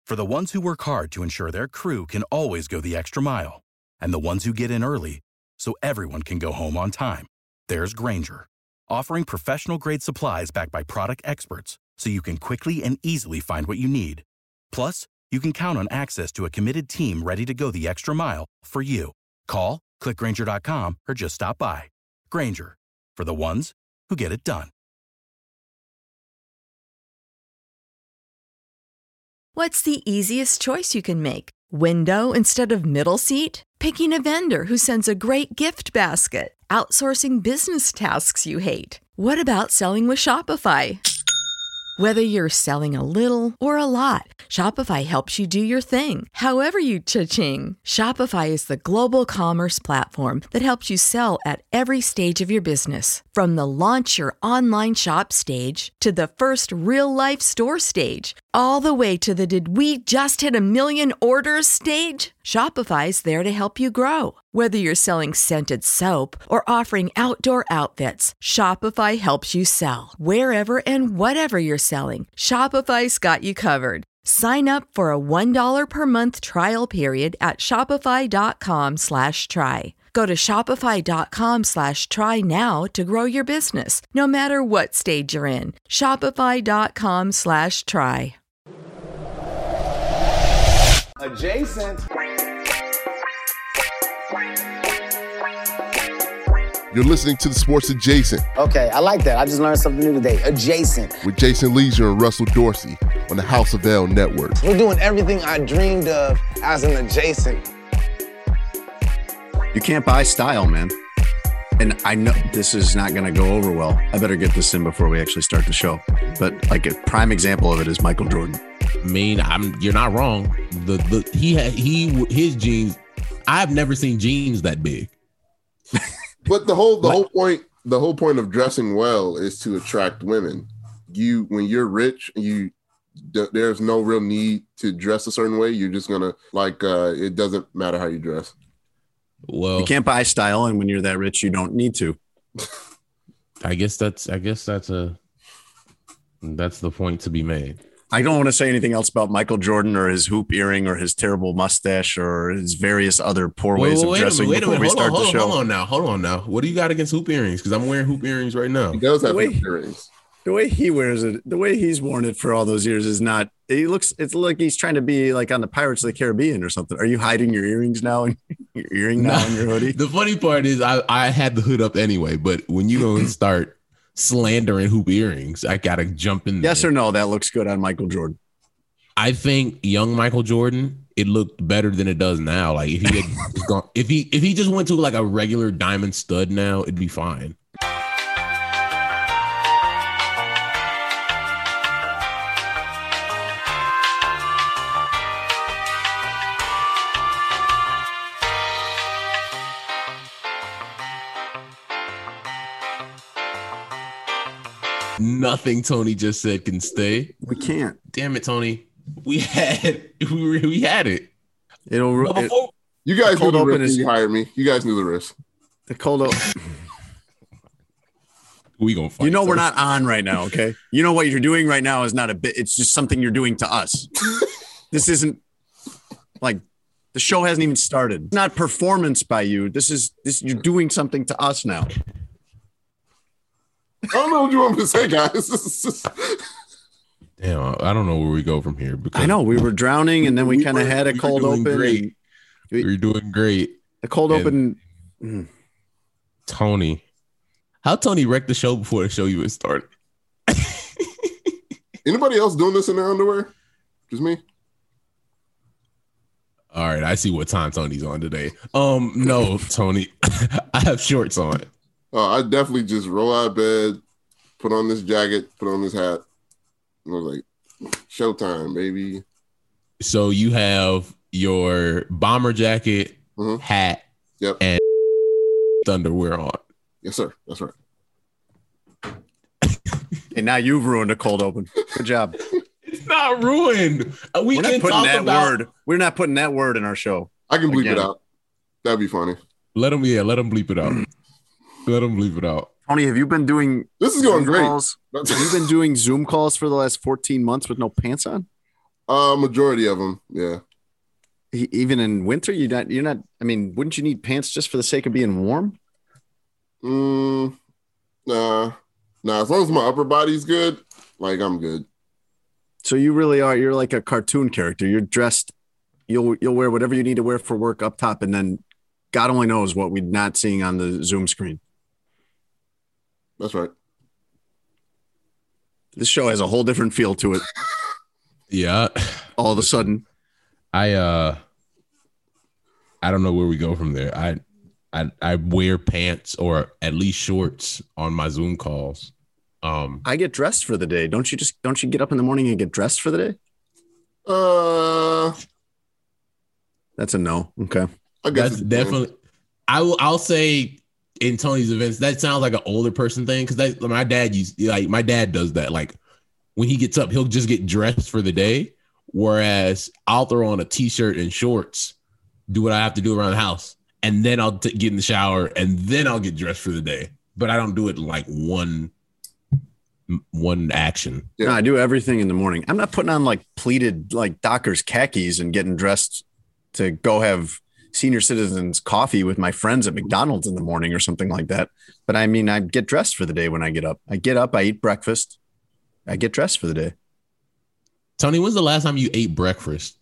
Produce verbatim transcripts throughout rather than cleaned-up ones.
For the ones who work hard to ensure their crew can always go the extra mile, and the ones who get in early so everyone can go home on time, there's Grainger, offering professional-grade supplies backed by product experts so you can quickly and easily find what you need. Plus, you can count on access to a committed team ready to go the extra mile for you. Call, click Grainger dot com, or just stop by. Grainger, for the ones who get it done. What's the easiest choice you can make? Window instead of middle seat? Picking a vendor who sends a great gift basket? Outsourcing business tasks you hate? What about selling with Shopify? Whether you're selling a little or a lot, Shopify helps you do your thing, however you cha-ching. Shopify is the global commerce platform that helps you sell at every stage of your business. From the launch your online shop stage to the first real-life store stage, all the way to the did we just hit a million orders stage. Shopify's there to help you grow. Whether you're selling scented soap or offering outdoor outfits, Shopify helps you sell. Wherever and whatever you're selling, Shopify's got you covered. Sign up for a one dollar per month trial period at shopify.com slash try. Go to shopify.com slash try now to grow your business, no matter what stage you're in. Shopify.com slash try. Adjacent. You're listening to the Sports Adjacent. Okay, I like that. I just learned something new today. Adjacent. With Jason Leisure and Russell Dorsey on the House of L Network. We're doing everything I dreamed of as an adjacent. You can't buy style, man. And I know this is not going to go over well. I better get this in before we actually start the show. But like a prime example of it is Michael Jordan. I mean, I'm you're not wrong. The the he had he his jeans. I've never seen jeans that big. But the whole the What? whole point the whole point of dressing well is to attract women. You when you're rich, you th- there's no real need to dress a certain way. You're just gonna like uh, it doesn't matter how you dress. Well, You can't buy style, and when you're that rich, you don't need to. I guess that's I guess that's a that's the point to be made. I don't want to say anything else about Michael Jordan or his hoop earring or his terrible mustache or his various other poor ways Wait, of wait a dressing minute, wait a before we minute. Hold start on, the hold show. on, hold on now. Hold on now. What do you got against hoop earrings? Because I'm wearing hoop earrings right now. He does have Wait. earrings. The way he wears it, the way he's worn it for all those years is not. He looks. It's like he's trying to be like on the Pirates of the Caribbean or something. Are you hiding your earrings now and your earring now in your hoodie? The funny part is I, I had the hood up anyway, but when you go and start slandering hoop earrings, I gotta jump in there. Yes or no? That looks good on Michael Jordan. I think young Michael Jordan, it looked better than it does now. Like if he had gone, if he if he just went to like a regular diamond stud now, it'd be fine. Nothing Tony just said can stay. We can't. Damn it, Tony. We had we were, we had it. It'll. But It, before, You guys The knew cold the open risk is- when you hired me. You guys knew the risk. the cold. O- we gonna fight. you know so. we're not on right now, okay? You know what you're doing right now is not a bit. It's just something you're doing to us. This isn't like the show hasn't even started. It's not performance by you. This is this. You're doing something to us now. I don't know what you want me to say, guys. This is just- Damn, I don't know where we go from here because I know we were drowning, and then we, We kind of were- had a we were cold doing open. great. And we were doing great. the cold And- open. mm. Tony, how Tony wrecked the show before the show even started? Anybody else doing this in their underwear? Just me? All right, I see what time Tony's on today. Um, no, Tony, I have shorts on. Oh, I definitely just roll out of bed, put on this jacket, put on this hat. And I was like, showtime, baby. So you have your bomber jacket, Mhm. hat, Yep. and underwear on. Yes, sir. That's right. And now you've ruined a cold open. Good job. It's not ruined. Uh, We We're can not putting talk that about. word. We're not putting that word in our show. I can bleep Again. it out. That'd be funny. Let him, yeah, let him bleep it out. Let him bleep it out. Tony, have you been doing This is going Zoom great. calls? Have you been doing Zoom calls for the last fourteen months with no pants on? Uh, majority of them, yeah. Even in winter, you not you're not. I mean, wouldn't you need pants just for the sake of being warm? Mm, nah, nah. As long as my upper body's good, like I'm good. So you really are. You're like a cartoon character. You're dressed. You'll you'll wear whatever you need to wear for work up top, and then God only knows what we're not seeing on the Zoom screen. That's right. This show has a whole different feel to it. Yeah. All of a sudden, I uh, I don't know where we go from there. I, I, I wear pants or at least shorts on my Zoom calls. Um, I get dressed for the day. Don't you just don't you get up in the morning and get dressed for the day? Uh, That's a no. Okay. I guess that's definitely. I will. I'll say in Tony's events, that sounds like an older person thing because that my dad used like my dad does that. Like when he gets up, he'll just get dressed for the day. Whereas I'll throw on a t-shirt and shorts, do what I have to do around the house, and then I'll t- get in the shower and then I'll get dressed for the day. But I don't do it like one. one action. Yeah. No, I do everything in the morning. I'm not putting on like pleated like Dockers khakis and getting dressed to go have senior citizens coffee with my friends at McDonald's in the morning or something like that. But I mean, I get dressed for the day when I get up. I get up, I eat breakfast, I get dressed for the day. Tony, when's the last time you ate breakfast?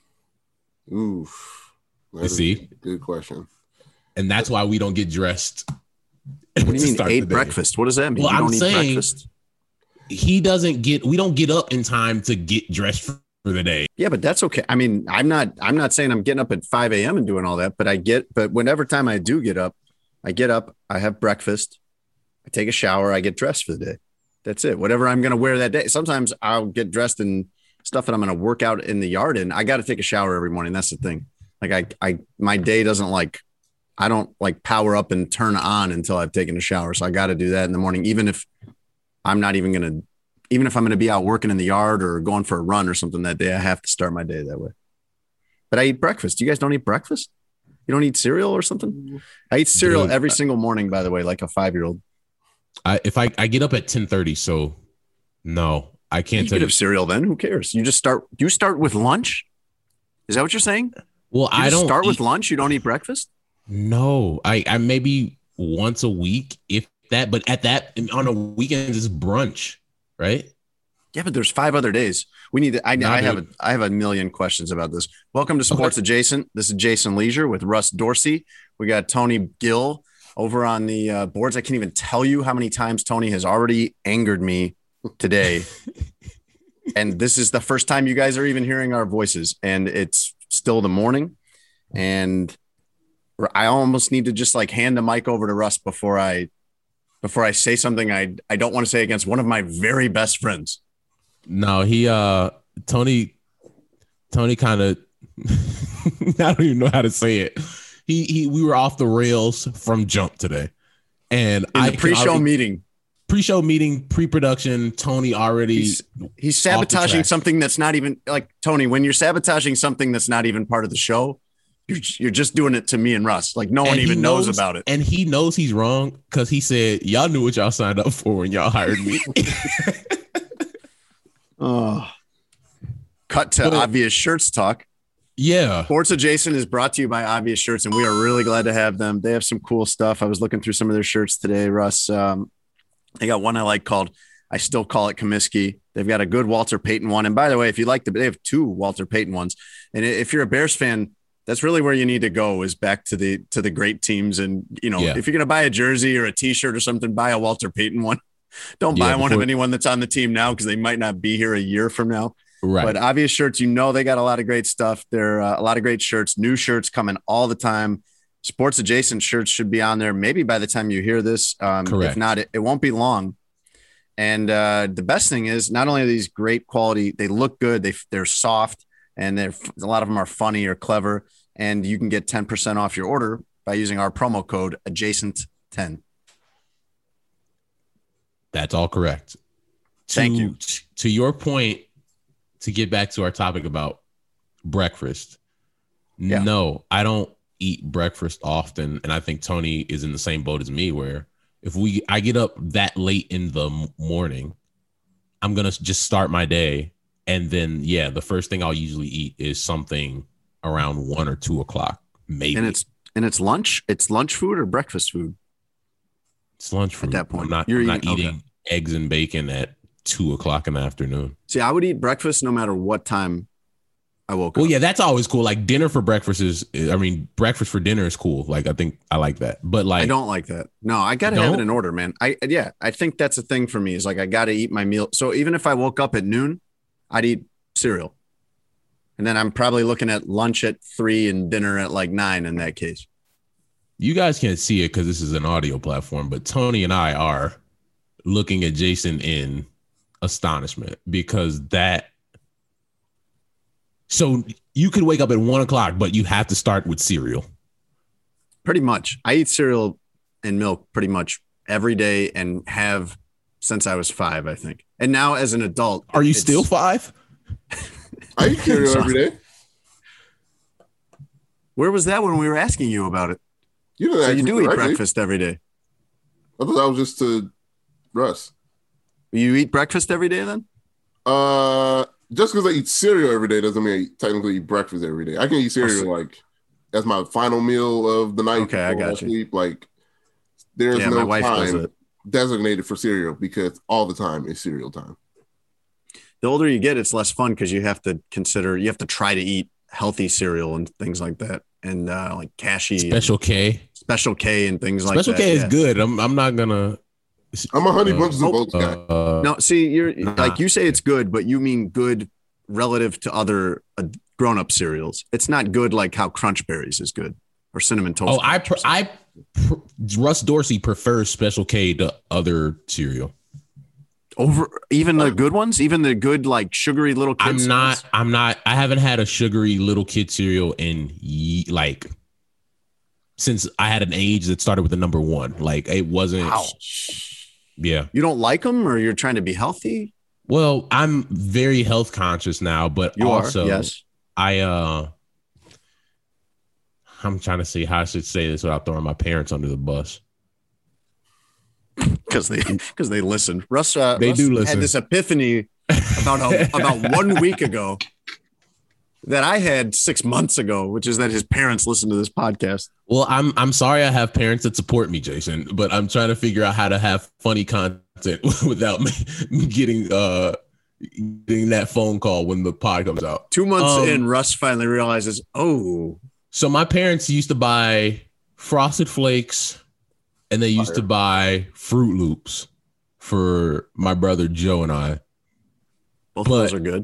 Oof. You see? Good question. And that's why we don't get dressed. What do you mean ate breakfast? What does that mean? Well, you don't I'm eat saying breakfast? He doesn't get, we don't get up in time to get dressed for, for the day. Yeah, but that's okay. I mean, I'm not, I'm not saying I'm getting up at five a.m. and doing all that, but I get, but whenever time I do get up, I get up, I have breakfast, I take a shower, I get dressed for the day. That's it. Whatever I'm going to wear that day. Sometimes I'll get dressed in stuff that I'm going to work out in the yard in. I got to take a shower every morning. That's the thing. Like I, I, my day doesn't like, I don't like power up and turn on until I've taken a shower. So I got to do that in the morning, even if I'm not even going to, even if I'm going to be out working in the yard or going for a run or something that day, I have to start my day that way. But I eat breakfast. You guys don't eat breakfast? You don't eat cereal or something? I eat cereal Dude, every single morning, by the way, like a five-year-old. I, if I, I get up at ten thirty, so no, I can't You tell could you. have cereal then. Who cares? You just start, you start with lunch? Is that what you're saying? Well, You I just don't start eat, with lunch. You don't eat breakfast? No, I, I maybe once a week, if that, but at that, on a weekend, it's brunch, right? Yeah, but there's five other days. We need to, I, Nah, I have a, dude. I have a million questions about this. Welcome to Sports Adjacent. This is Jason Leisure with Russ Dorsey. We got Tony Gill over on the uh, boards. I can't even tell you how many times Tony has already angered me today. And this is the first time you guys are even hearing our voices. And it's still the morning. And I almost need to just like hand the mic over to Russ before I before I say something I, I don't want to say against one of my very best friends. No, he, uh, Tony, Tony kind of, I don't even know how to say it. He, he, we were off the rails from jump today. And In I the pre-show already, meeting. pre-show meeting, pre-production, Tony already, He's, he's off the sabotaging track. something that's not even like Tony. When you're sabotaging something that's not even part of the show, you're you're just doing it to me and Russ. Like no one and he even knows, about it. And he knows he's wrong because he said, y'all knew what y'all signed up for when y'all hired me. Oh, cut to But- Obvious Shirts talk. Yeah. Sports Adjacent is brought to you by Obvious Shirts, and we are really glad to have them. They have some cool stuff. I was looking through some of their shirts today, Russ. Um, they got one I like called I Still Call It Comiskey. They've got a good Walter Payton one. And by the way, if you like the, they have two Walter Payton ones. And if you're a Bears fan, that's really where you need to go is back to the to the great teams. And, you know, Yeah. if you're going to buy a jersey or a T-shirt or something, buy a Walter Payton one. Don't buy Yeah, one of before- anyone that's on the team now because they might not be here a year from now. Right. But Obvious Shirts, you know, they got a lot of great stuff. They're uh, a lot of great shirts, new shirts coming all the time. Sports Adjacent shirts should be on there maybe by the time you hear this. Um, Correct. If not, it, it won't be long. And uh, the best thing is not only are these great quality, they look good, they, they're soft, and they're, a lot of them are funny or clever. And you can get ten percent off your order by using our promo code adjacent ten. That's all correct. Thank To- you. To your point, to get back to our topic about breakfast. Yeah. No, I don't eat breakfast often. And I think Tony is in the same boat as me, where if we I get up that late in the m- morning, I'm going to just start my day And then, yeah, the first thing I'll usually eat is something around one or two o'clock, maybe. And it's and it's lunch. It's lunch food or breakfast food. It's lunch food. At that point, I'm not, you're I'm not eating, eating okay. eggs and bacon at two o'clock in the afternoon. See, I would eat breakfast no matter what time I woke Well, up. yeah, that's always cool. Like dinner for breakfast is, I mean, breakfast for dinner is cool. Like I think I like that. But like, I don't like that. No, I got to have it in order, man. I yeah, I think that's a thing for me. Is like I got to eat my meal. So even if I woke up at noon, I'd eat cereal, and then I'm probably looking at lunch at three and dinner at like nine. In that case, you guys can't see it because this is an audio platform, but Tony and I are looking at Jason in astonishment because that. So you could wake up at one o'clock, but you have to start with cereal. Pretty much. I eat cereal and milk pretty much every day and have since I was five, I think. And now as an adult. Are you still five? I eat cereal every day. Where was that when we were asking you about it? You, so you do eat directly. breakfast every day. I thought that was just to Russ. You eat breakfast every day then? Uh... Just because I eat cereal every day doesn't mean I technically eat breakfast every day. I can eat cereal like as my final meal of the night. Okay, I got you. Sleep. Like there's yeah, no my wife time does it. designated for cereal because all the time is cereal time. The older you get, it's less fun because you have to consider, you have to try to eat healthy cereal and things like that, and uh, like cashy, Special K, Special K, and things Special like that. Special K is yeah. good. I'm I'm not gonna. I'm a honey bunches of oats guy. Uh, no, see, you're nah. like you say it's good, but you mean good relative to other uh, grown-up cereals. It's not good like how Crunch Berries is good or Cinnamon Toast. Oh, I pr- I pr- Russ Dorsey prefers Special K to other cereal over even the good ones, even the good like sugary little. Kid I'm cereals? not. I'm not. I haven't had a sugary little kid cereal in ye- like. Since I had an age that started with the number one, like it wasn't. Wow. Yeah. You don't like them, or you're trying to be healthy? Well, I'm very health conscious now, but you also are, yes. I uh I'm trying to see how I should say this without throwing my parents under the bus. Because they because they listen. Russ, uh, they Russ do listen. Had this epiphany about a, about one week ago that I had six months ago, which is that his parents listen to this podcast. Well, I'm I'm sorry I have parents that support me, Jason, but I'm trying to figure out how to have funny content without me getting uh getting that phone call when the pod comes out. Two months um, in, Russ finally realizes, oh. So my parents used to buy Frosted Flakes and they used Fire. to buy Fruit Loops for my brother Joe and I. Both but, of those are good.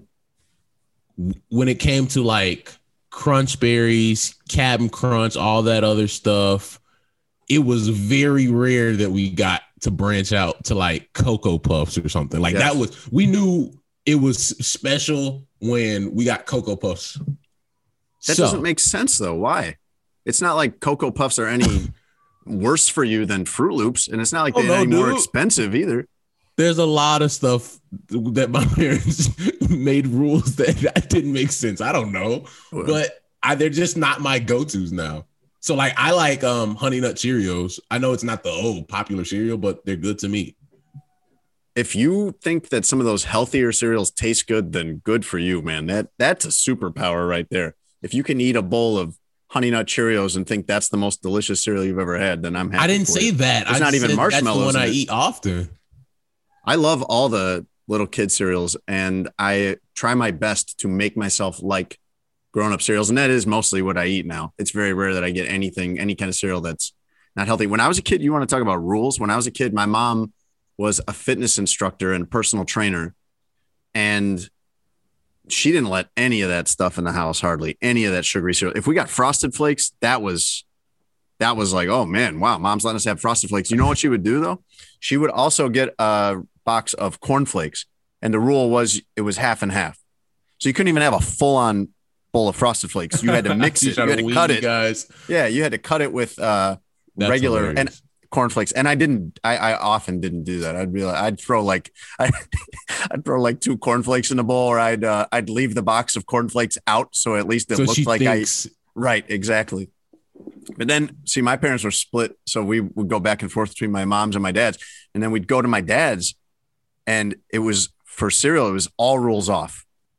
When it came to like Crunch Berries, Cap'n Crunch, all that other stuff, it was very rare that we got to branch out to like Cocoa Puffs or something. Like yes. that was, we knew it was special when we got Cocoa Puffs. That so, doesn't make sense though. Why? It's not like Cocoa Puffs are any worse for you than Fruit Loops, and it's not like they're oh, no, any dude. more expensive either. There's a lot of stuff that my parents made rules that, that didn't make sense. I don't know, well, but I, they're just not my go-tos now. So like, I like um, Honey Nut Cheerios. I know it's not the old popular cereal, but they're good to me. If you think that some of those healthier cereals taste good, then good for you, man. That that's a superpower right there. If you can eat a bowl of Honey Nut Cheerios and think that's the most delicious cereal you've ever had, then I'm happy. I didn't for say you. that. It's I not even marshmallows. That's the one I it. eat often. I love all the little kid cereals, and I try my best to make myself like grown-up cereals, and that is mostly what I eat now. It's very rare that I get anything, any kind of cereal that's not healthy. When I was a kid, you want to talk about rules? When I was a kid, my mom was a fitness instructor and personal trainer, and she didn't let any of that stuff in the house, hardly any of that sugary cereal. If we got Frosted Flakes, that was that was like, oh man, wow, mom's letting us have Frosted Flakes. You know what she would do though? She would also get a box of Corn Flakes, and the rule was it was half and half. So you couldn't even have a full-on bowl of Frosted Flakes. You had to mix it. You had to cut it, guys. Yeah, you had to cut it with uh, regular hilarious. and Corn Flakes. And I didn't. I, I often didn't do that. I'd be like, I'd throw like, I, I'd throw like two Corn Flakes in the bowl, or I'd uh, I'd leave the box of Corn Flakes out, so at least it so looked like thinks- I. Right, exactly. But then, see, my parents were split, so we would go back and forth between my mom's and my dad's, and then we'd go to my dad's, and it was for cereal. It was all rules off.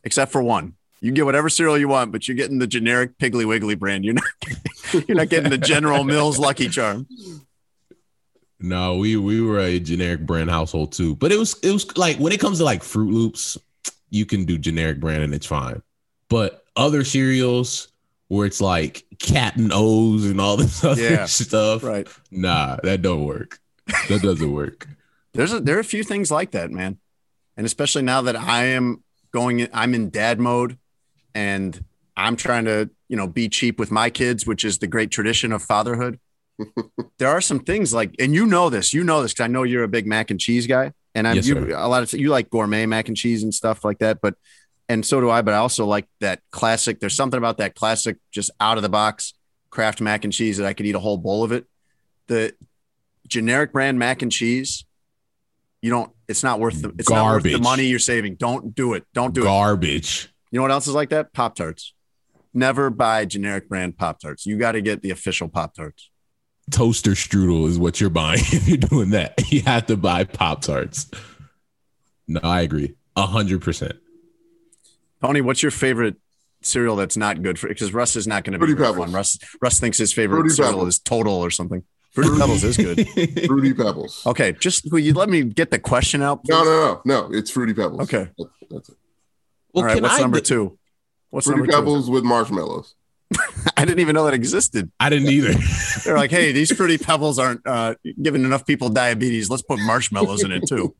except for one. You get whatever cereal you want, but you're getting the generic Piggly Wiggly brand. You're not you're not getting the General Mills Lucky Charm. No, we we were a generic brand household too. But it was it was like when it comes to like Fruit Loops, you can do generic brand and it's fine. But other cereals where it's like Captain O's and all this other Yeah, stuff, right? Nah, that don't work. That doesn't work. There's a, there are a few things like that, man, and especially now that I am going, in, I'm in dad mode, and I'm trying to you know be cheap with my kids, which is the great tradition of fatherhood. There are some things like, and you know this, you know this because I know you're a big mac and cheese guy, and I'm Yes, you, sir. a lot of you like gourmet mac and cheese and stuff like that, but. And so do I, but I also like that classic. There's something about that classic, just out of the box Kraft mac and cheese that I could eat a whole bowl of it. The generic brand mac and cheese, you don't, it's not worth the, it's not worth the Garbage. money you're saving. Don't do it. Don't do it. Garbage. You know what else is like that? Pop-Tarts. Never buy generic brand Pop-Tarts. You got to get the official Pop-Tarts. Toaster strudel is what you're buying if you're doing that. You have to buy Pop-Tarts. No, I agree. A hundred percent. Tony, what's your favorite cereal that's not good for? Because Russ is not going to be Fruity very Pebbles. fun. Russ Russ thinks his favorite Fruity cereal Pebbles. is Total or something. Fruity Pebbles is good. Fruity Pebbles. Okay, just will you let me get the question out? Please? No, no, no, no. It's Fruity Pebbles. Okay. That- that's it. All right. can What's I number d- two? What's Fruity number Pebbles with marshmallows. two? I didn't even know that existed. I didn't either. They're like, hey, these Fruity Pebbles aren't uh, giving enough people diabetes. Let's put marshmallows in it too.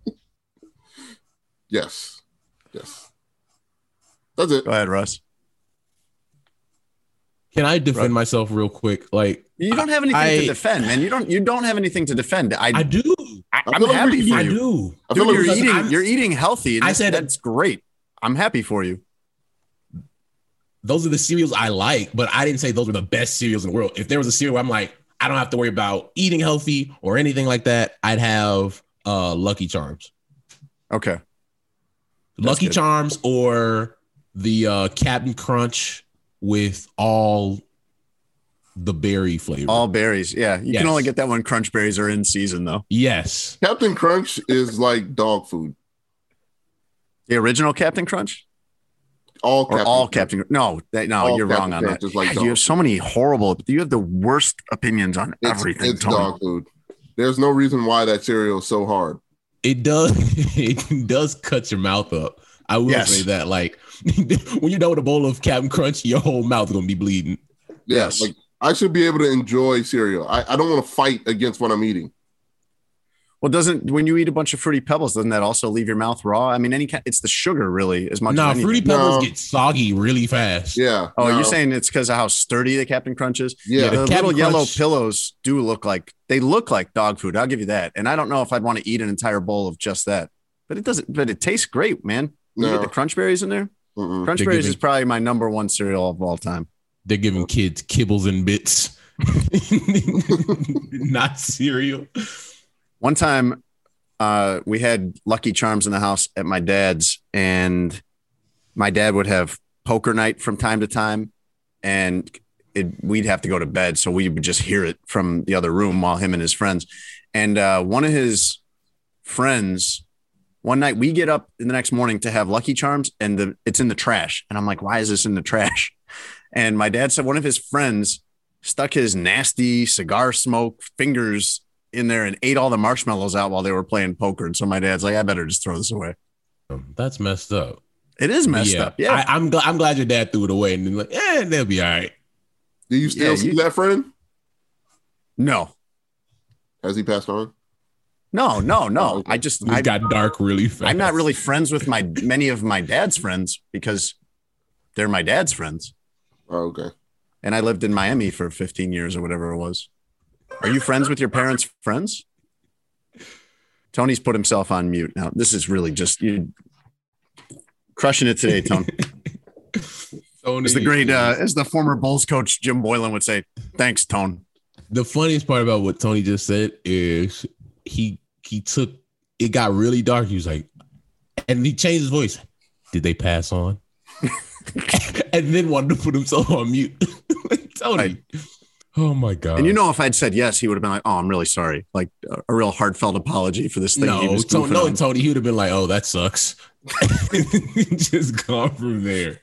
Yes. Yes. That's it. Go ahead, Russ. Can I defend Right. myself real quick? Like, You don't have anything I- to defend, man. You don't. You don't have anything to defend. I. I do. I, I I'm feel like happy we- for I you. do. I feel Dude, like you're we- eating. I'm- you're eating healthy. And I that's, said- that's great. I'm happy for you. Those are the cereals I like, but I didn't say those were the best cereals in the world. If there was a cereal where I'm like, I don't have to worry about eating healthy or anything like that, I'd have uh, Lucky Charms. Okay. Lucky good. Charms or the uh, Captain Crunch with all the berry flavor. All berries. Yeah. You Yes. can only get that when crunch berries are in season, though. Yes. Captain Crunch is like dog food. The original Captain Crunch. All Or Captain all Crunch. Captain. No, that, no, All you're Captain wrong on Crunch that. is like God, dog you have so many horrible. You have the worst opinions on It's, everything. it's Tony. dog food. There's no reason why that cereal is so hard. It does. It does cut your mouth up. I will Yes. say that. Like when you're done with a bowl of Captain Crunch, your whole mouth is gonna be bleeding. Yeah, Yes. like I should be able to enjoy cereal. I, I don't want to fight against what I'm eating. Well, doesn't when you eat a bunch of Fruity Pebbles, doesn't that also leave your mouth raw? I mean, any kind, it's the sugar really as much. Nah, as anything. Fruity Pebbles No. get soggy really fast. Yeah. Oh, no, you're saying it's because of how sturdy the Captain Crunch is? Yeah. the the little Captain yellow Crunch- pillows do look like they look like dog food. I'll give you that. And I don't know if I'd want to eat an entire bowl of just that, but it doesn't. But it tastes great, man. You No. get the crunch berries in there. Mm-mm. Crunch They're berries giving- is probably my number one cereal of all time. They're giving kids kibbles and bits, not cereal. One time, uh, we had Lucky Charms in the house at my dad's, and my dad would have poker night from time to time, and it, we'd have to go to bed, so we would just hear it from the other room while him and his friends. And uh, one of his friends, one night we get up in the next morning to have Lucky Charms, and the it's in the trash. And I'm like, why is this in the trash? And my dad said one of his friends stuck his nasty cigar smoke fingers in there and ate all the marshmallows out while they were playing poker. And so my dad's like, I better just throw this away. That's messed up. It is messed yeah. up. Yeah. I, I'm glad. I'm glad your dad threw it away and then like, eh, they'll be all right. Do you still Yeah, see you- that friend? no, Has he passed on? no, no, no. Oh, okay. I just, It I, got dark really fast. I'm not really friends with my, many of my dad's friends because they're my dad's friends. Oh, okay. And I lived in Miami for fifteen years or whatever it was. Are you friends with your parents' friends? Tony's put himself on mute. Now, this is really just you crushing it today, Tony. Tony, As the great, uh, as the former Bulls coach Jim Boylan would say, thanks, Tone. The funniest part about what Tony just said is he he took it got really dark. He was like, and he changed his voice. Did they pass on? And then wanted to put himself on mute. Like, Tony. Right. Oh my god. And you know, if I'd said yes, he would have been like, oh, I'm really sorry. Like a, a real heartfelt apology for this thing. he no, was Tony, goofing no, on. Tony, he would have been like, oh, that sucks. Just gone from there.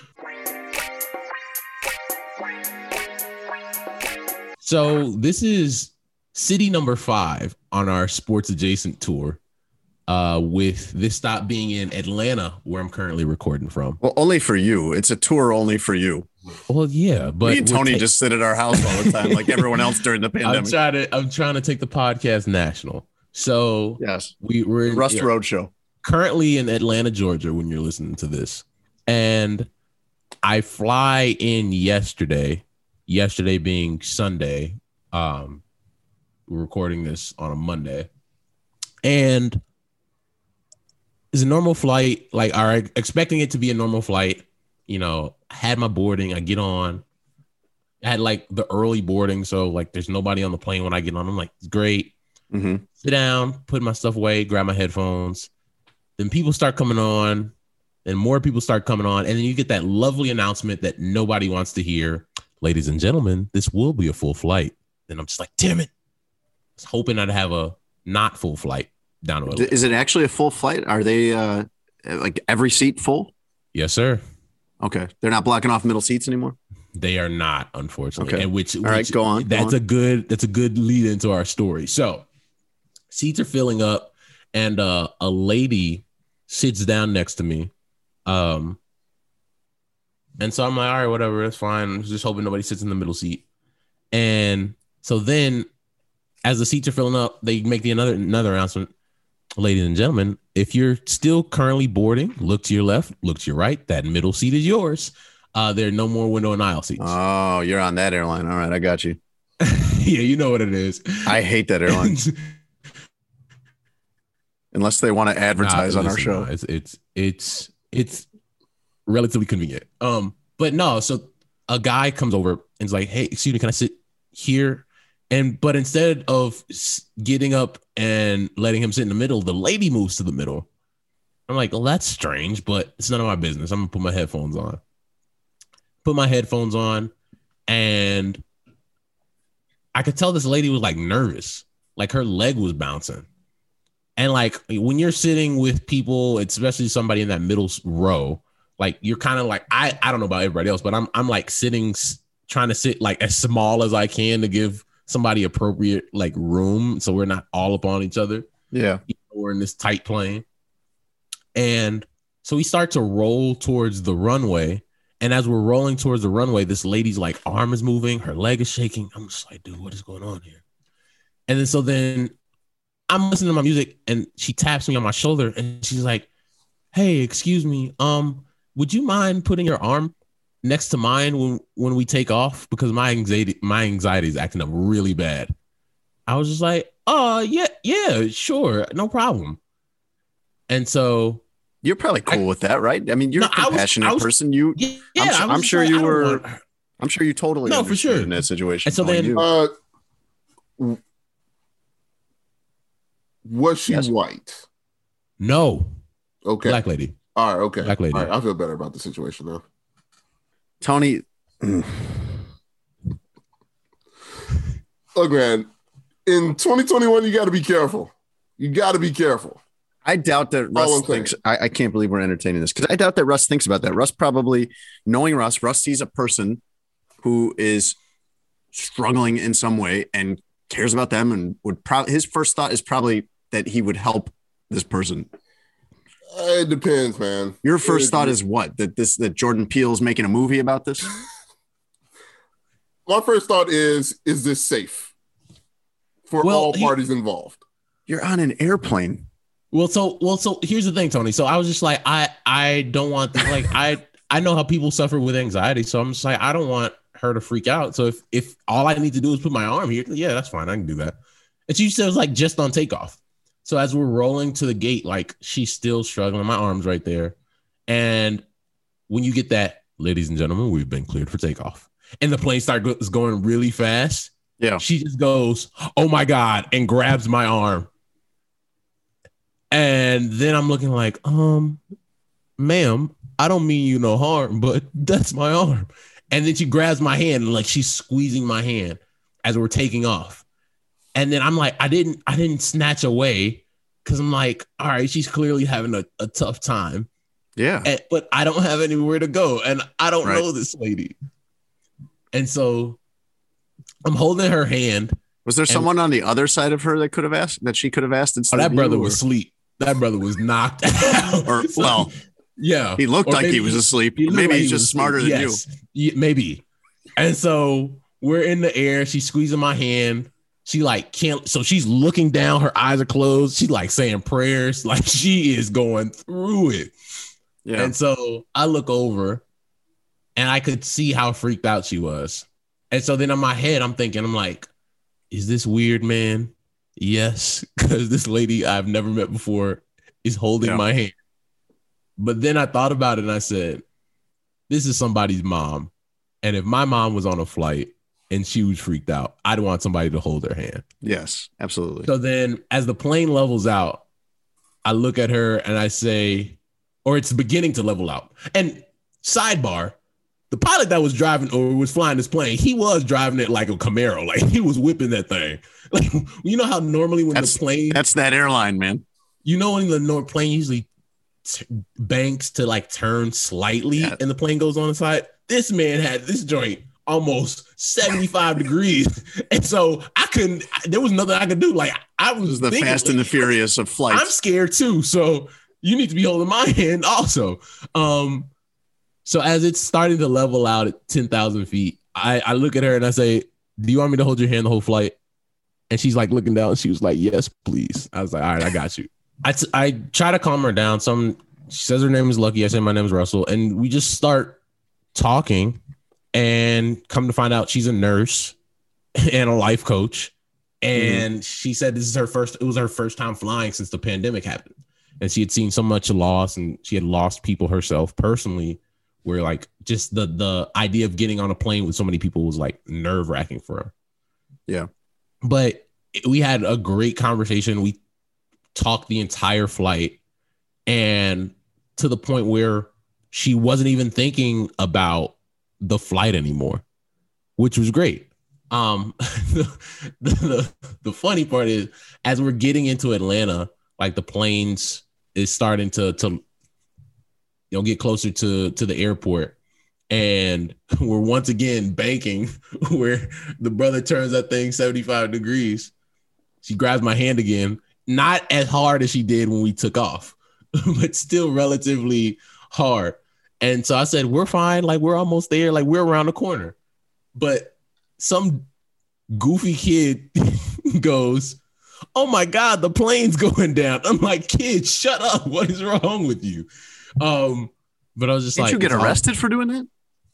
So this is city number five on our sports adjacent tour, uh, with this stop being in Atlanta, where I'm currently recording from. Well, only for you. It's a tour only for you. Well, yeah, but me and Tony ta- just sit at our house all the time, like everyone else during the pandemic. I'm trying to I'm trying to take the podcast national. So yes, we were in, Rust yeah, Roadshow. Currently in Atlanta, Georgia, when you're listening to this, and I fly in yesterday. Yesterday being Sunday, um, we're recording this on a Monday, and it's a normal flight. Like, all right, expecting it to be a normal flight. You know, I had my boarding. I get on. I had like the early boarding, so like there's nobody on the plane when I get on. I'm like, great. Mm-hmm. Sit down, put my stuff away, grab my headphones. Then people start coming on, and more people start coming on, and then you get that lovely announcement that nobody wants to hear. Ladies and gentlemen, this will be a full flight. And I'm just like, damn it. I was hoping I'd have a not full flight down to Atlanta. Is it actually a full flight? Are they uh, like every seat full? Yes, sir. Okay. They're not blocking off middle seats anymore? They are not, unfortunately. Okay. And which, All which right, go on. That's go on. a good, that's a good lead into our story. So seats are filling up, and uh, a lady sits down next to me. Um, And so I'm like, all right, whatever, that's fine. I'm just hoping nobody sits in the middle seat. And so then as the seats are filling up, they make the another another announcement. Ladies and gentlemen, if you're still currently boarding, look to your left, look to your right. That middle seat is yours. Uh, there are no more window and aisle seats. Oh, you're on that airline. All right, I got you. Yeah, you know what it is. I hate that airline. Unless they want to advertise nah, on listen, our show. No, it's it's it's it's relatively convenient. Um, but no, so a guy comes over and is like, hey, excuse me, can I sit here? And but instead of getting up and letting him sit in the middle, the lady moves to the middle. I'm like, well, that's strange, but it's none of my business. I'm gonna put my headphones on. Put my headphones on, and I could tell this lady was like nervous, like her leg was bouncing. And like when you're sitting with people, especially somebody in that middle row, like you're kind of like, I, I don't know about everybody else, but I'm I'm like sitting, trying to sit like as small as I can to give somebody appropriate like room, so we're not all up on each other. Yeah, you know, we're in this tight plane, and so we start to roll towards the runway. And as we're rolling towards the runway, this lady's like arm is moving, her leg is shaking. I'm just like, dude, what is going on here? And then so then I'm listening to my music, and she taps me on my shoulder, and she's like, hey, excuse me, um, would you mind putting your arm next to mine when, when we take off? Because my anxiety, my anxiety is acting up really bad. I was just like, oh, yeah, yeah, sure, no problem. And so you're probably cool I, with that, right? I mean, you're no, a compassionate I was, I was, person. You, yeah, I'm, I'm sure like, you were. Want... I'm sure you totally no, for sure in that situation. And so then, you. Uh, was she yes. white? No. Okay. Black lady. All right. Okay. Black lady. All right. I feel better about the situation now. Tony. Look, man, in twenty twenty-one, you got to be careful. You got to be careful. I doubt that Russ thinks, I, I can't believe we're entertaining this, because I doubt that Russ thinks about that. Russ probably, knowing Russ, Russ sees a person who is struggling in some way and cares about them, and would probably, his first thought is probably that he would help this person. Uh, it depends, man. Your first it, thought it, is what? That this, that Jordan Peele's making a movie about this? My first thought is, is this safe for well, all parties he, involved? You're on an airplane. Well, so well, so here's the thing, Tony. So I was just like, I I don't want this, like I I know how people suffer with anxiety, so I'm just like, I don't want her to freak out. So if if all I need to do is put my arm here, yeah, that's fine. I can do that. And she said it was like just on takeoff. So as we're rolling to the gate, like she's still struggling. My arm's right there. And when you get that, ladies and gentlemen, we've been cleared for takeoff. And the plane starts going really fast. Yeah. She just goes, oh my God, and grabs my arm. And then I'm looking like, um, ma'am, I don't mean you no harm, but that's my arm. And then she grabs my hand, and like she's squeezing my hand as we're taking off. And then I'm like, I didn't, I didn't snatch away, because I'm like, all right, she's clearly having a, a tough time. Yeah. And, but I don't have anywhere to go. And I don't Right. know this lady. And so I'm holding her hand. Was there someone on the other side of her that could have asked, that she could have asked Oh, instead that of brother you, was or- asleep. That brother was knocked out. Or, So, well, yeah. he looked Or like he maybe was asleep. he looked Maybe like he's he just was smarter asleep. than Yes. Yeah, maybe. And so we're in the air. She's squeezing my hand. She like can't. So she's looking down. Her eyes are closed. She's like saying prayers. Like she is going through it. you. Yeah. And so I look over and I could see how freaked out she was. And so then in my head, I'm thinking, I'm like, is this weird, man? Yes. Because this lady I've never met before is holding Yeah. my hand. But then I thought about it and I said, this is somebody's mom. And if my mom was on a flight and she was freaked out, I'd want somebody to hold her hand. Yes, absolutely. So then as the plane levels out, I look at her and I say, or it's beginning to level out. And sidebar, the pilot that was driving or was flying this plane, he was driving it like a Camaro. Like he was whipping that thing. Like, you know how normally when That's- the plane, That's that airline, man. you know, when the nor- plane usually t- banks to like turn slightly Yeah. and the plane goes on the side. This man had this joint almost seventy-five degrees. And so I couldn't, there was nothing I could do. Like I was This is the thinking, Fast like, and the Furious of flights. I'm scared too. So you need to be holding my hand also. Um, so as it's starting to level out at ten thousand feet, I, I look at her and I say, do you want me to hold your hand the whole flight? And she's like looking down. She was like, yes, please. I was like, all right, I got you. I, t- I try to calm her down. Some she says her name is Lucky. I say my name is Russell. And we just start talking and come to find out she's a nurse and a life coach. And she said this is her first, it was her first time flying since the pandemic happened. And she had seen so much loss and she had lost people herself personally, where like just the the idea of getting on a plane with so many people was like nerve wracking for her. Yeah. But we had a great conversation. We talked the entire flight, and to the point where she wasn't even thinking about the flight anymore, which was great. Um, the, the, the funny part is, as we're getting into Atlanta, like the planes is starting to, to, you know, get closer to, to the airport. And we're once again banking where the brother turns that thing seventy-five degrees. She grabs my hand again, not as hard as she did when we took off, but still relatively hard. And so I said, we're fine. Like, we're almost there. Like, we're around the corner. But some goofy kid goes, oh my God, the plane's going down. I'm like, kid, shut up. What is wrong with you? Um, but I was just Did like, you get it's arrested for doing that?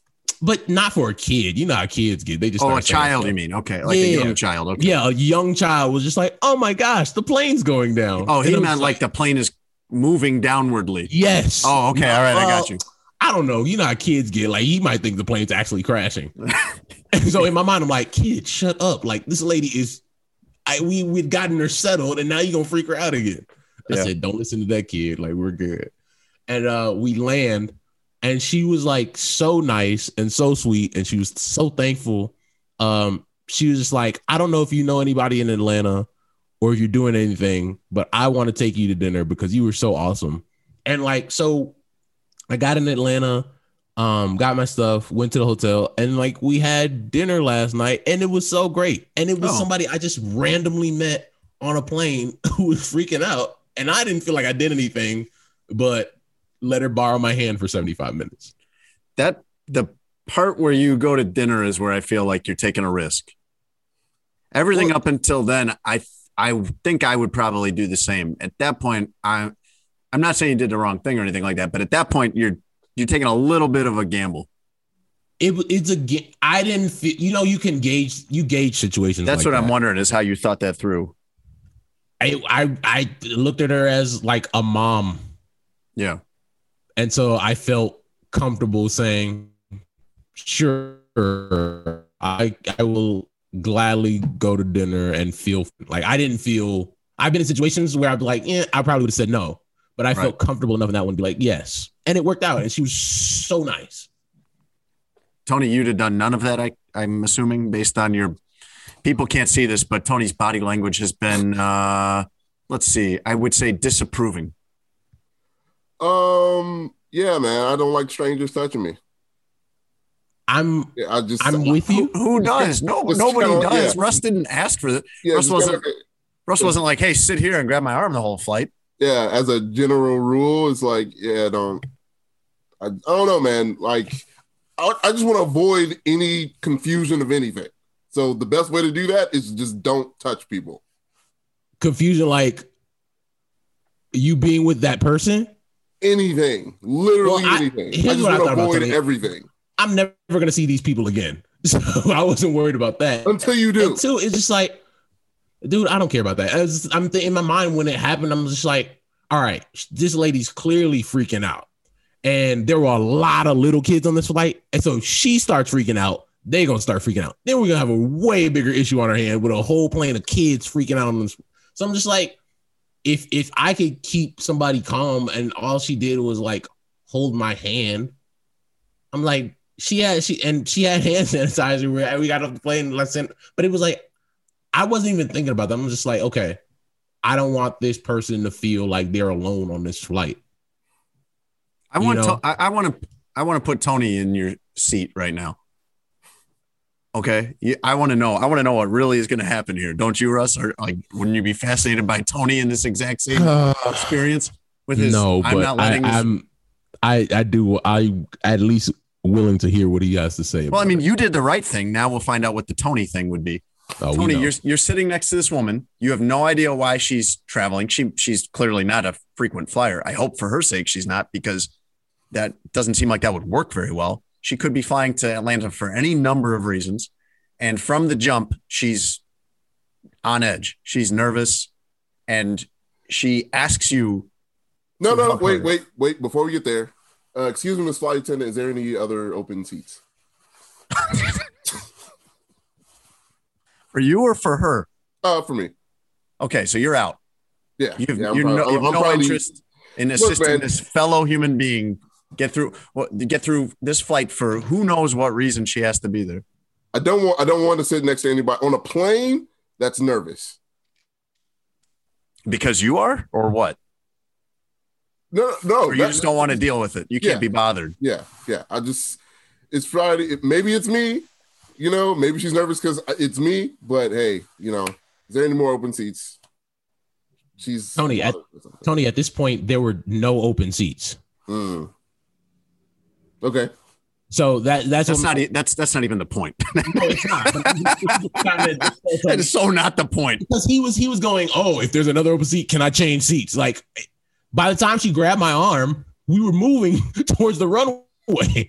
But not for a kid. You know how kids get. They just Oh, start a saying child, stuff. you mean? Okay, like a Yeah. young child. Okay. Yeah, a young child was just like, oh my gosh, the plane's going down. Oh, he And I'm meant just like the plane is moving downwardly. yes. Oh, okay. All right, I got you. I don't know. You know how kids get. Like, he might think the plane's actually crashing. And so in my mind, I'm like, kid, shut up. Like, this lady is, I we we'd gotten her settled, and now you're gonna freak her out again. I Yeah. said, don't listen to that kid. Like, we're good. And uh, we land, and she was like so nice and so sweet, and she was so thankful. Um, she was just like, I don't know if you know anybody in Atlanta or if you're doing anything, but I want to take you to dinner because you were so awesome. And like, so I got in Atlanta, um, got my stuff, went to the hotel, and like we had dinner last night, and it was so great. And it was Oh. somebody I just randomly met on a plane who was freaking out, and I didn't feel like I did anything, but let her borrow my hand for seventy-five minutes. That the part where you go to dinner is where I feel like you're taking a risk. Everything Well- up until then, I I think I would probably do the same. At that point, I I'm not saying you did the wrong thing or anything like that, but at that point, you're you're taking a little bit of a gamble. It it's a ga- I didn't feel, you know, you can gauge you gauge situations. That's like what I'm that. wondering is how you thought that through. I, I I looked at her as like a mom. Yeah. And so I felt comfortable saying, sure, I I will gladly go to dinner and feel like I didn't feel, I've been in situations where I'd be like, yeah, I probably would have said no, but I felt Right. comfortable enough in that one to be like, yes. And it worked out. And she was so nice. Tony, you'd have done none of that, I, I'm assuming, based on your – people can't see this, but Tony's body language has been uh, let's see. I would say disapproving. Um, yeah, man, I don't like strangers touching me. I'm Yeah, I just I'm with you. Who, who does? No, It's nobody kinda- does. yeah. Russ didn't ask for that. Yeah, Russ just wasn't. kinda- Russ wasn't like, "Hey, sit here and grab my arm the whole flight." yeah, as a general rule, it's like, yeah, don't. I, I don't know, man. Like, I, I just want to avoid any confusion of anything. So the best way to do that is just don't touch people. Confusion, like you being with that person. Anything, literally Well, I- anything. I, here's just what I want to thought about avoid Tony. everything I'm never going to see these people again, so I wasn't worried about that. until you do. And two, it's just like, dude, I don't care about that. I was just- I'm th- in my mind when it happened. I'm just like, all right, this lady's clearly freaking out, and there were a lot of little kids on this flight, and so she starts freaking out. They're gonna start freaking out. Then we're gonna have a way bigger issue on our hand with a whole plane of kids freaking out on this. So I'm just like, if if I could keep somebody calm, and all she did was like hold my hand, I'm like, she had she and she had hand sanitizer. We we got off the plane, let's in, but it was like, I wasn't even thinking about that. I'm just like, okay, I don't want this person to feel like they're alone on this flight. I You want. know? To, I, I want to. I want to put Tony in your seat right now. Okay, You- I want to know. I want to know what really is going to happen here. Don't you, Russ? Or like, wouldn't you be fascinated by Tony in this exact same experience with his? no, I'm but not I, letting. this- I'm, I, I do. I at least willing to hear what he has to say. well, I about mean, it. you did the right thing. Now we'll find out what the Tony thing would be. Oh, we Tony, know. you're you're sitting next to this woman. You have no idea why she's traveling. She she's clearly not a frequent flyer. I hope for her sake she's not, because that doesn't seem like that would work very well. She could be flying to Atlanta for any number of reasons, and from the jump, she's on edge. She's nervous, and she asks you. No, to no, help wait, her. wait, wait. Before we get there, uh, excuse me, Miss Flight Attendant, is there any other open seats? For you or for her? Uh, for me. Okay, so you're out. Yeah. You've, yeah, I'm you proud- no, I'm- you have I'm no probably- interest in Look, assisting man. this fellow human being get through well, get through this flight for who knows what reason she has to be there. I don't want. I don't want to sit next to anybody on a plane that's nervous. Because you are, or what? No, no. Or you that- just don't want to deal with it. You can't Yeah. be bothered. Yeah, yeah. I just. It's Friday. It- Maybe it's me. You know, maybe she's nervous because it's me. But hey, you know, is there any more open seats? She's Tony, at- Tony, at this point, there were no open seats. Mm. Okay. So that that's, That's what not. e- That's that's not even the point. No, it's not. That is so not the point. Because he was he was going, oh, if there's another open seat, can I change seats? Like, by the time she grabbed my arm, we were moving towards the runway.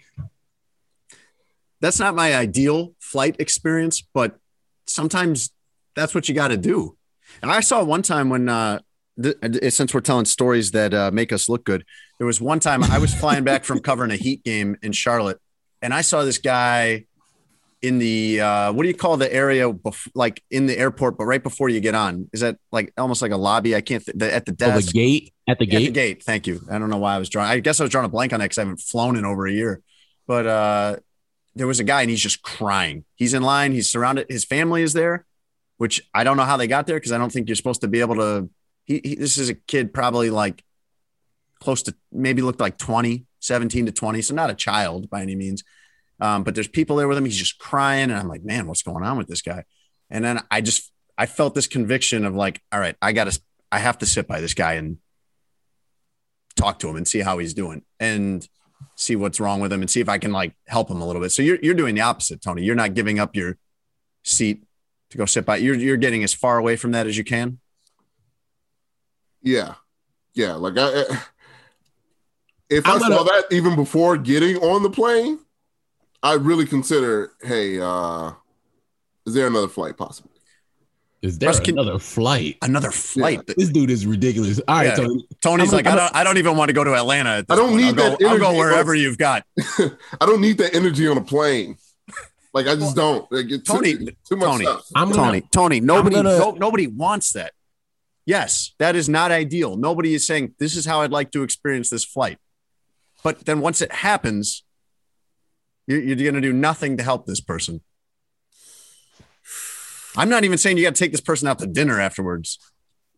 That's not my ideal flight experience, but sometimes that's what you got to do. And I saw one time when, uh, th- since we're telling stories that uh, make us look good, there was one time I was flying back from covering a Heat game in Charlotte, and I saw this guy in the uh, what do you call the area bef- like in the airport, but right before you get on? Is that like almost like a lobby? I can't th- the, at the Oh, desk. the gate at the At the gate. gate. Thank you. I don't know why I was drawing. I guess I was drawing a blank on that because I haven't flown in over a year. But uh, there was a guy and he's just crying. He's in line. He's surrounded. His family is there, which I don't know how they got there because I don't think you're supposed to be able to. He, he this is a kid probably like close to maybe looked like twenty, seventeen to twenty. So not a child by any means. Um, but there's people there with him. He's just crying. And I'm like, man, what's going on with this guy? And then I just, I felt this conviction of like, all right, I got to, I have to sit by this guy and talk to him and see how he's doing and see what's wrong with him and see if I can like help him a little bit. So you're, you're doing the opposite, Tony. You're not giving up your seat to go sit by. You're, you're getting as far away from that as you can. Yeah. Yeah. Like I, if I'm I gonna- saw that even before getting on the plane, I really consider, hey, uh, is there another flight possible? Is there Russ, can- another flight? Another flight. This dude is ridiculous. All right, Yeah. Tony. Tony's I'm a- like, I I'm a- don't, I don't even want to go to Atlanta. At this I don't point. need I'll that go, I'll go energy, wherever bro. you've got. I don't need that energy on a plane. Like I just don't. Like, it's Tony, too, too much Tony, stuff. I'm gonna, Tony, Tony, nobody, gonna- no, nobody wants that. Yes, that is not ideal. Nobody is saying this is how I'd like to experience this flight. But then once it happens, you're, you're going to do nothing to help this person. I'm not even saying you got to take this person out to dinner afterwards, but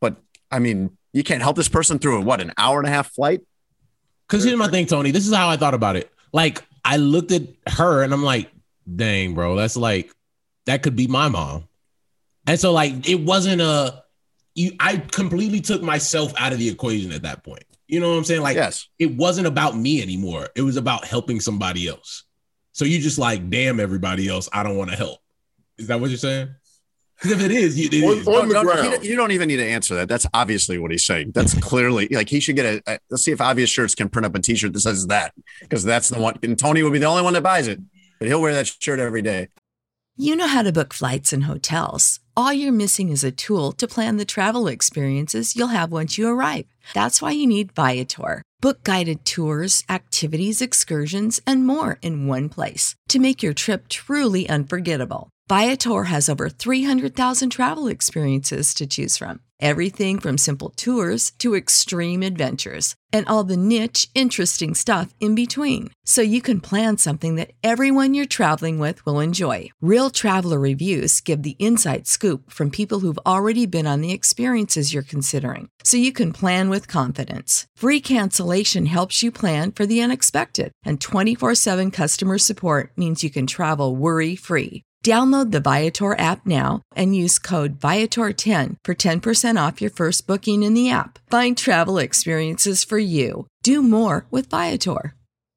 I mean, you can't help this person through a, what, an hour and a half flight? Because here's my thing, Tony. This is how I thought about it. Like, I looked at her and I'm like, dang, bro, that's like, that could be my mom. And so, like, it wasn't a, you, I completely took myself out of the equation at that point. You know what I'm saying? Like, yes. It wasn't about me anymore. It was about helping somebody else. So you just like, damn, everybody else, I don't want to help. Is that what you're saying? Because if it is, it on, is. on no, the no, ground. you don't even need to answer that. That's obviously what he's saying. That's clearly like he should get a, a. Let's see if Obvious Shirts can print up a T-shirt that says that, because that's the one. And Tony will be the only one that buys it, but he'll wear that shirt every day. You know how to book flights and hotels. All you're missing is a tool to plan the travel experiences you'll have once you arrive. That's why you need Viator. Book guided tours, activities, excursions, and more in one place to make your trip truly unforgettable. Viator has over three hundred thousand travel experiences to choose from. Everything from simple tours to extreme adventures and all the niche, interesting stuff in between. So you can plan something that everyone you're traveling with will enjoy. Real traveler reviews give the inside scoop from people who've already been on the experiences you're considering. So you can plan with confidence. Free cancellation helps you plan for the unexpected. And twenty-four seven customer support means you can travel worry-free. Download the Viator app now and use code Viator ten for ten percent off your first booking in the app. Find travel experiences for you. Do more with Viator.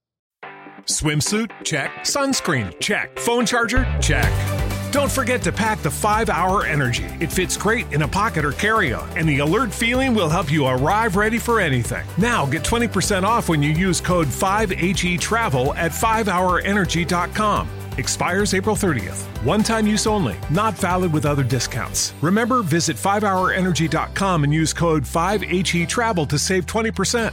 Swimsuit? Check. Sunscreen? Check. Phone charger? Check. Don't forget to pack the five hour Energy. It fits great in a pocket or carry-on, and the alert feeling will help you arrive ready for anything. Now get twenty percent off when you use code five H E Travel at five hour energy dot com. Expires April thirtieth. One-time use only. Not valid with other discounts. Remember, visit five hour energy dot com and use code five H E Travel to save twenty percent.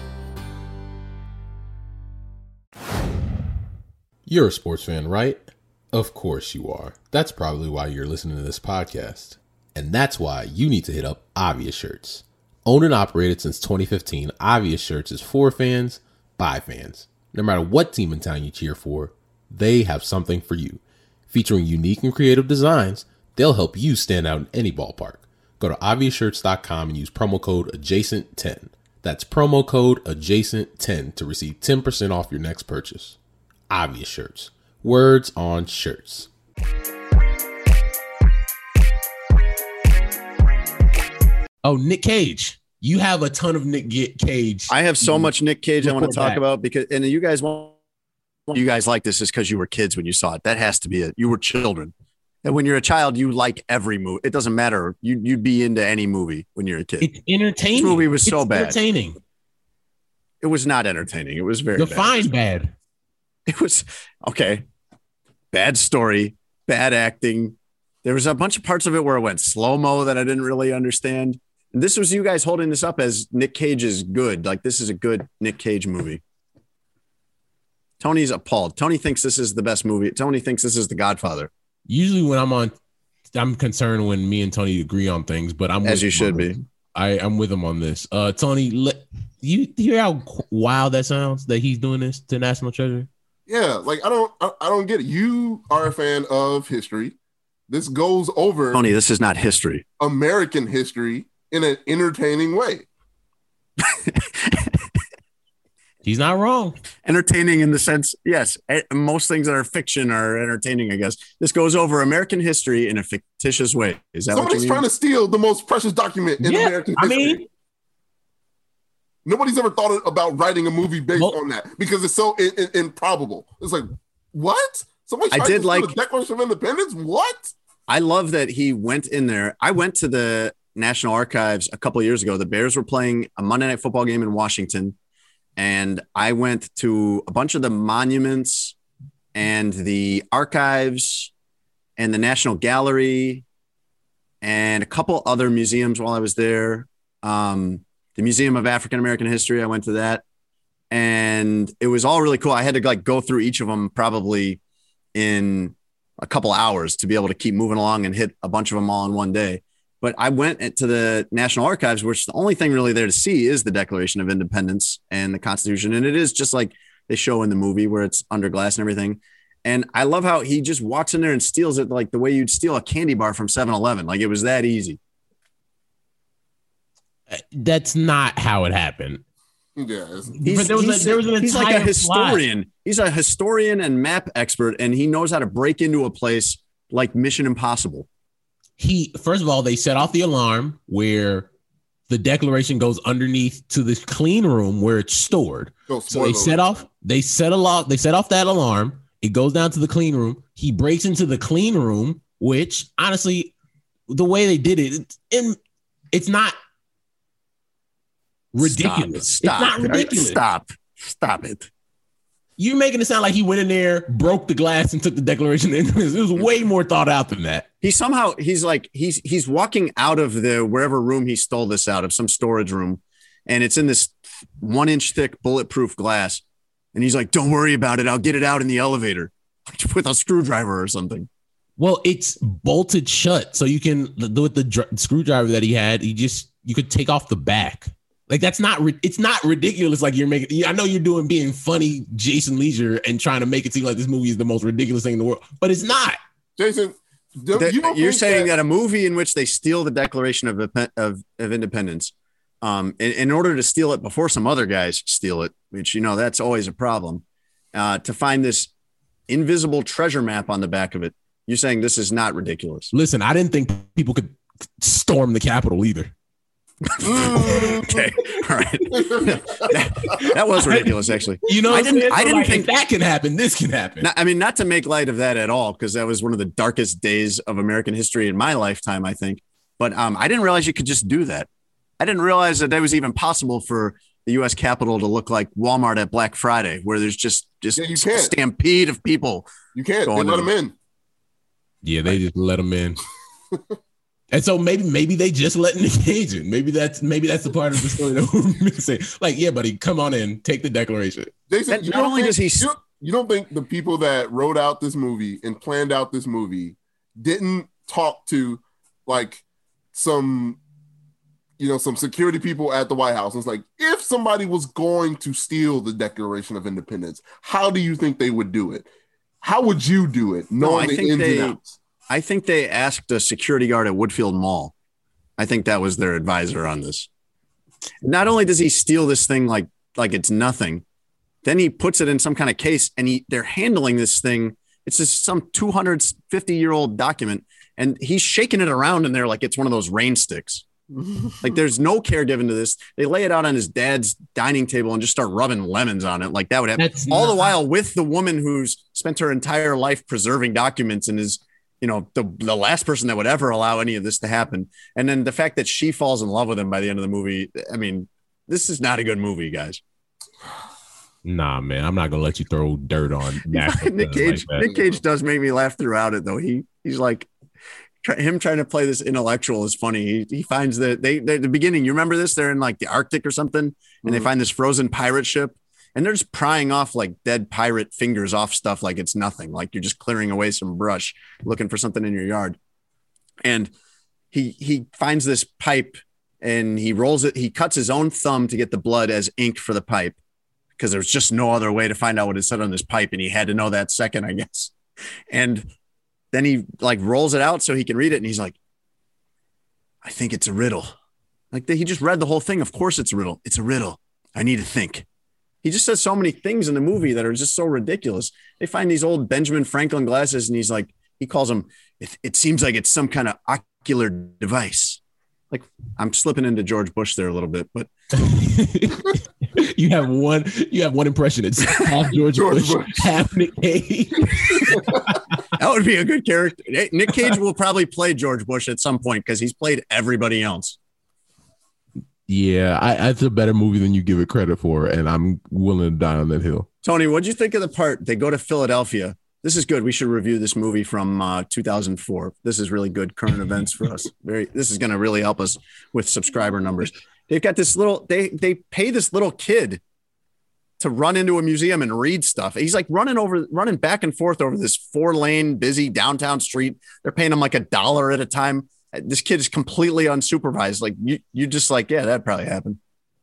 You're a sports fan, right? Of course you are. That's probably why you're listening to this podcast. And that's why you need to hit up Obvious Shirts. Owned and operated since twenty fifteen, Obvious Shirts is for fans, by fans. No matter what team in town you cheer for, they have something for you. Featuring unique and creative designs, they'll help you stand out in any ballpark. Go to obvious shirts dot com and use promo code adjacent ten. That's promo code adjacent ten to receive ten percent off your next purchase. Obvious Shirts. Words on shirts. Oh, Nick Cage. You have a ton of Nick Cage. I have so much Nick Cage I want to talk that. about because, and you guys won't. You guys like this is because you were kids when you saw it. That has to be it. You were children. And when you're a child, you like every movie. It doesn't matter. You, you'd be into any movie when you're a kid. It's entertaining. This movie was so it's bad. Entertaining. It was not entertaining. It was very Define bad. bad. It was, okay. Bad story, bad acting. There was a bunch of parts of it where it went slow-mo that I didn't really understand. And this was you guys holding this up as Nick Cage is good. Like, this is a good Nick Cage movie. Tony's appalled. Tony thinks this is the best movie. Tony thinks this is The Godfather. Usually when I'm on, I'm concerned when me and Tony agree on things, but I'm as you should be. be. I, I'm with him on this. Uh, Tony, let, you hear how wild that sounds that he's doing this to National Treasure? Yeah, like I don't, I, I don't get it. You are a fan of history. This goes over Tony, this is not history. American history in an entertaining way. He's not wrong. Entertaining in the sense, yes, most things that are fiction are entertaining, I guess. This goes over American history in a fictitious way. Is that Somebody's what you mean? trying to steal the most precious document in Yeah, American I history. mean, Nobody's ever thought about writing a movie based Well- on that because it's so in, in, improbable. It's like, what? Somebody I tried did to steal like- the Declaration of Independence? What? I love that he went in there. I went to the National Archives a couple of years ago. The Bears were playing a Monday Night Football game in Washington, and I went to a bunch of the monuments and the archives and the National Gallery and a couple other museums while I was there. Um, the Museum of African American History, I went to that, and it was all really cool. I had to like go through each of them probably in a couple hours to be able to keep moving along and hit a bunch of them all in one day. But I went to the National Archives, which the only thing really there to see is the Declaration of Independence and the Constitution. And it is just like they show in the movie where it's under glass and everything. And I love how he just walks in there and steals it like the way you'd steal a candy bar from seven eleven. Like it was that easy. That's not how it happened. Yeah, he's, but there was, he's, a, there was an he's like a historian. plot. He's a historian and map expert, and he knows how to break into a place like Mission Impossible. He first of all, they set off the alarm where the declaration goes underneath to this clean room where it's stored. Oh, so they set off, they set a lot, they set off that alarm. It goes down to the clean room. He breaks into the clean room, which honestly, the way they did it, it's, it, it's not ridiculous. Stop. It's not ridiculous. Stop. Stop it. You're making it sound like he went in there, broke the glass, and took the Declaration of Independence. It was way more thought out than that. He somehow he's like he's he's walking out of the wherever room he stole this out of, some storage room, and it's in this one inch thick bulletproof glass. And he's like, "Don't worry about it. I'll get it out in the elevator with a screwdriver or something." Well, it's bolted shut, so you can with the dr- screwdriver that he had. He just you could take off the back. Like that's not it's not ridiculous. Like you're making. I know you're doing being funny, Jason Leisure, and trying to make it seem like this movie is the most ridiculous thing in the world, but it's not. Jason, do, the, you don't you're saying that, that a movie in which they steal the Declaration of of, of Independence, um, in, in order to steal it before some other guys steal it, which you know that's always a problem, uh, to find this invisible treasure map on the back of it. You're saying this is not ridiculous. Listen, I didn't think people could storm the Capitol either. Okay, all right. that, that was ridiculous, actually. You know, I didn't. So I didn't like, think if that can happen. This can happen. Not, I mean, not to make light of that at all, because that was one of the darkest days of American history in my lifetime, I think. But um, I didn't realize you could just do that. I didn't realize that that was even possible for the U S Capitol to look like Walmart at Black Friday, where there's just just Yeah, you a can't. stampede of people. You can't. They going let to- them in. Yeah, they just let them in. And so maybe maybe they just let Nick Cage in. Maybe that's maybe that's the part of the story that we're missing. Like, yeah, buddy, come on in, take the Declaration. Jason, That- you not don't only think, does he- you, don't, you don't think the people that wrote out this movie and planned out this movie didn't talk to like some, you know, some security people at the White House? And it's like, if somebody was going to steal the Declaration of Independence, how do you think they would do it? How would you do it? No, Knowing I the think ins they- and outs. I think they asked a security guard at Woodfield Mall. I think that was their advisor on this. Not only does he steal this thing like like it's nothing, then he puts it in some kind of case, and he they're handling this thing. It's just some two hundred fifty year old document, and he's shaking it around in there like it's one of those rain sticks. Like there's no care given to this. They lay it out on his dad's dining table and just start rubbing lemons on it. Like that would happen. That's All not- the while with the woman who's spent her entire life preserving documents and is, you know, the, the last person that would ever allow any of this to happen. And then the fact that she falls in love with him by the end of the movie. I mean, this is not a good movie, guys. Nah, man, I'm not gonna let you throw dirt on Nick Nick Cage. Like Nick Cage does make me laugh throughout it, though. He he's like try, him trying to play this intellectual is funny. He, he finds that they they- at the beginning. You remember this? They're in like the Arctic or something, and Mm-hmm. they find this frozen pirate ship, and they're just prying off like dead pirate fingers off stuff like it's nothing. Like you're just clearing away some brush, looking for something in your yard. And he he finds this pipe, and he rolls it. He cuts his own thumb to get the blood as ink for the pipe, because there's just no other way to find out what it said on this pipe. And he had to know that second, I guess. And then he like rolls it out so he can read it. And he's like, I think it's a riddle. Like he just read the whole thing. Of course it's a riddle. It's a riddle. I need to think. He just says so many things in the movie that are just so ridiculous. They find these old Benjamin Franklin glasses, and he's like, he calls them, it, it seems like it's some kind of ocular device. Like I'm slipping into George Bush there a little bit, but you have one. You have one impression. It's half George, George Bush, Bush. half Nick Cage. that would be a good character. Nick Cage will probably play George Bush at some point because he's played everybody else. Yeah, I, it's a better movie than you give it credit for, and I'm willing to die on that hill. Tony, what'd you think of the part? They go to Philadelphia. This is good. We should review this movie from uh, two thousand four. This is really good current events for us. Very. This is going to really help us with subscriber numbers. They've got this little. They they pay this little kid to run into a museum and read stuff. He's like running over, running back and forth over this four lane busy downtown street. They're paying him like a dollar at a time. This kid is completely unsupervised. Like you, you just like, yeah, that probably happened.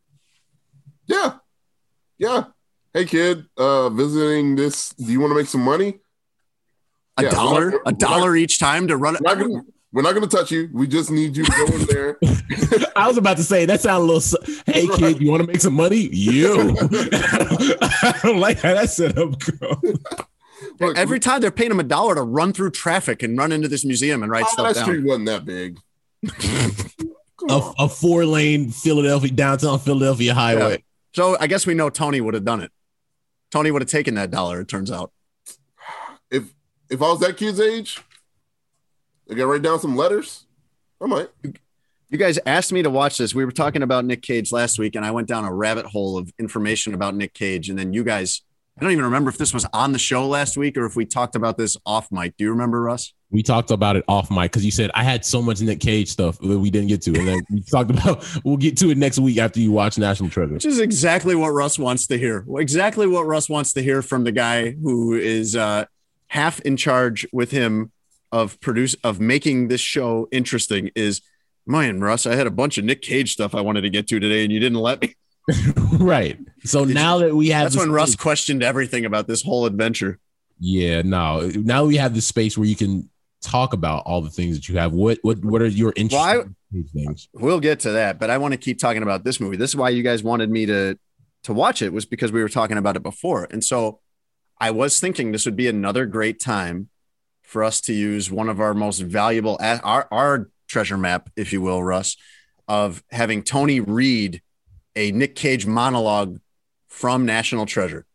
Yeah. Yeah. Hey kid, uh, visiting this. Do you want to make some money? A Yeah, dollar, we're not- a dollar each time to run. We're not, gonna, We're not going to touch you. We just need you to go in there. I was about to say that sounded a little. Hey kid, right. You want to make some money? You. I don't like how that setup goes. Look, Every time they're paying him a dollar to run through traffic and run into this museum and write oh, stuff that down. Street wasn't that big. a, a four lane Philadelphia downtown Philadelphia highway. Yeah. So I guess we know Tony would have done it. Tony would have taken that dollar. It turns out. If if I was that kid's age, I gotta write down some letters. I might. You guys asked me to watch this. We were talking about Nick Cage last week, and I went down a rabbit hole of information about Nick Cage. And then you guys, I don't even remember if this was on the show last week or if we talked about this off mic. Do you remember, Russ? We talked about it off mic because you said I had so much Nick Cage stuff that we didn't get to. And then we talked about, we'll get to it next week after you watch National Treasure. Which is exactly what Russ wants to hear. Exactly what Russ wants to hear from the guy who is uh, half in charge with him of produce of making this show interesting is, man, Russ, I had a bunch of Nick Cage stuff I wanted to get to today and you didn't let me. Right. So Did now you, that we have that's when space, Russ questioned everything about this whole adventure. Yeah, no. Now we have the space where you can talk about all the things that you have. What what what are your interesting well, I, things? We'll get to that, but I want to keep talking about this movie. This is why you guys wanted me to to watch it, was because we were talking about it before. And so I was thinking this would be another great time for us to use one of our most valuable our our treasure map, if you will, Russ, of having Tony read a Nick Cage monologue from National Treasure.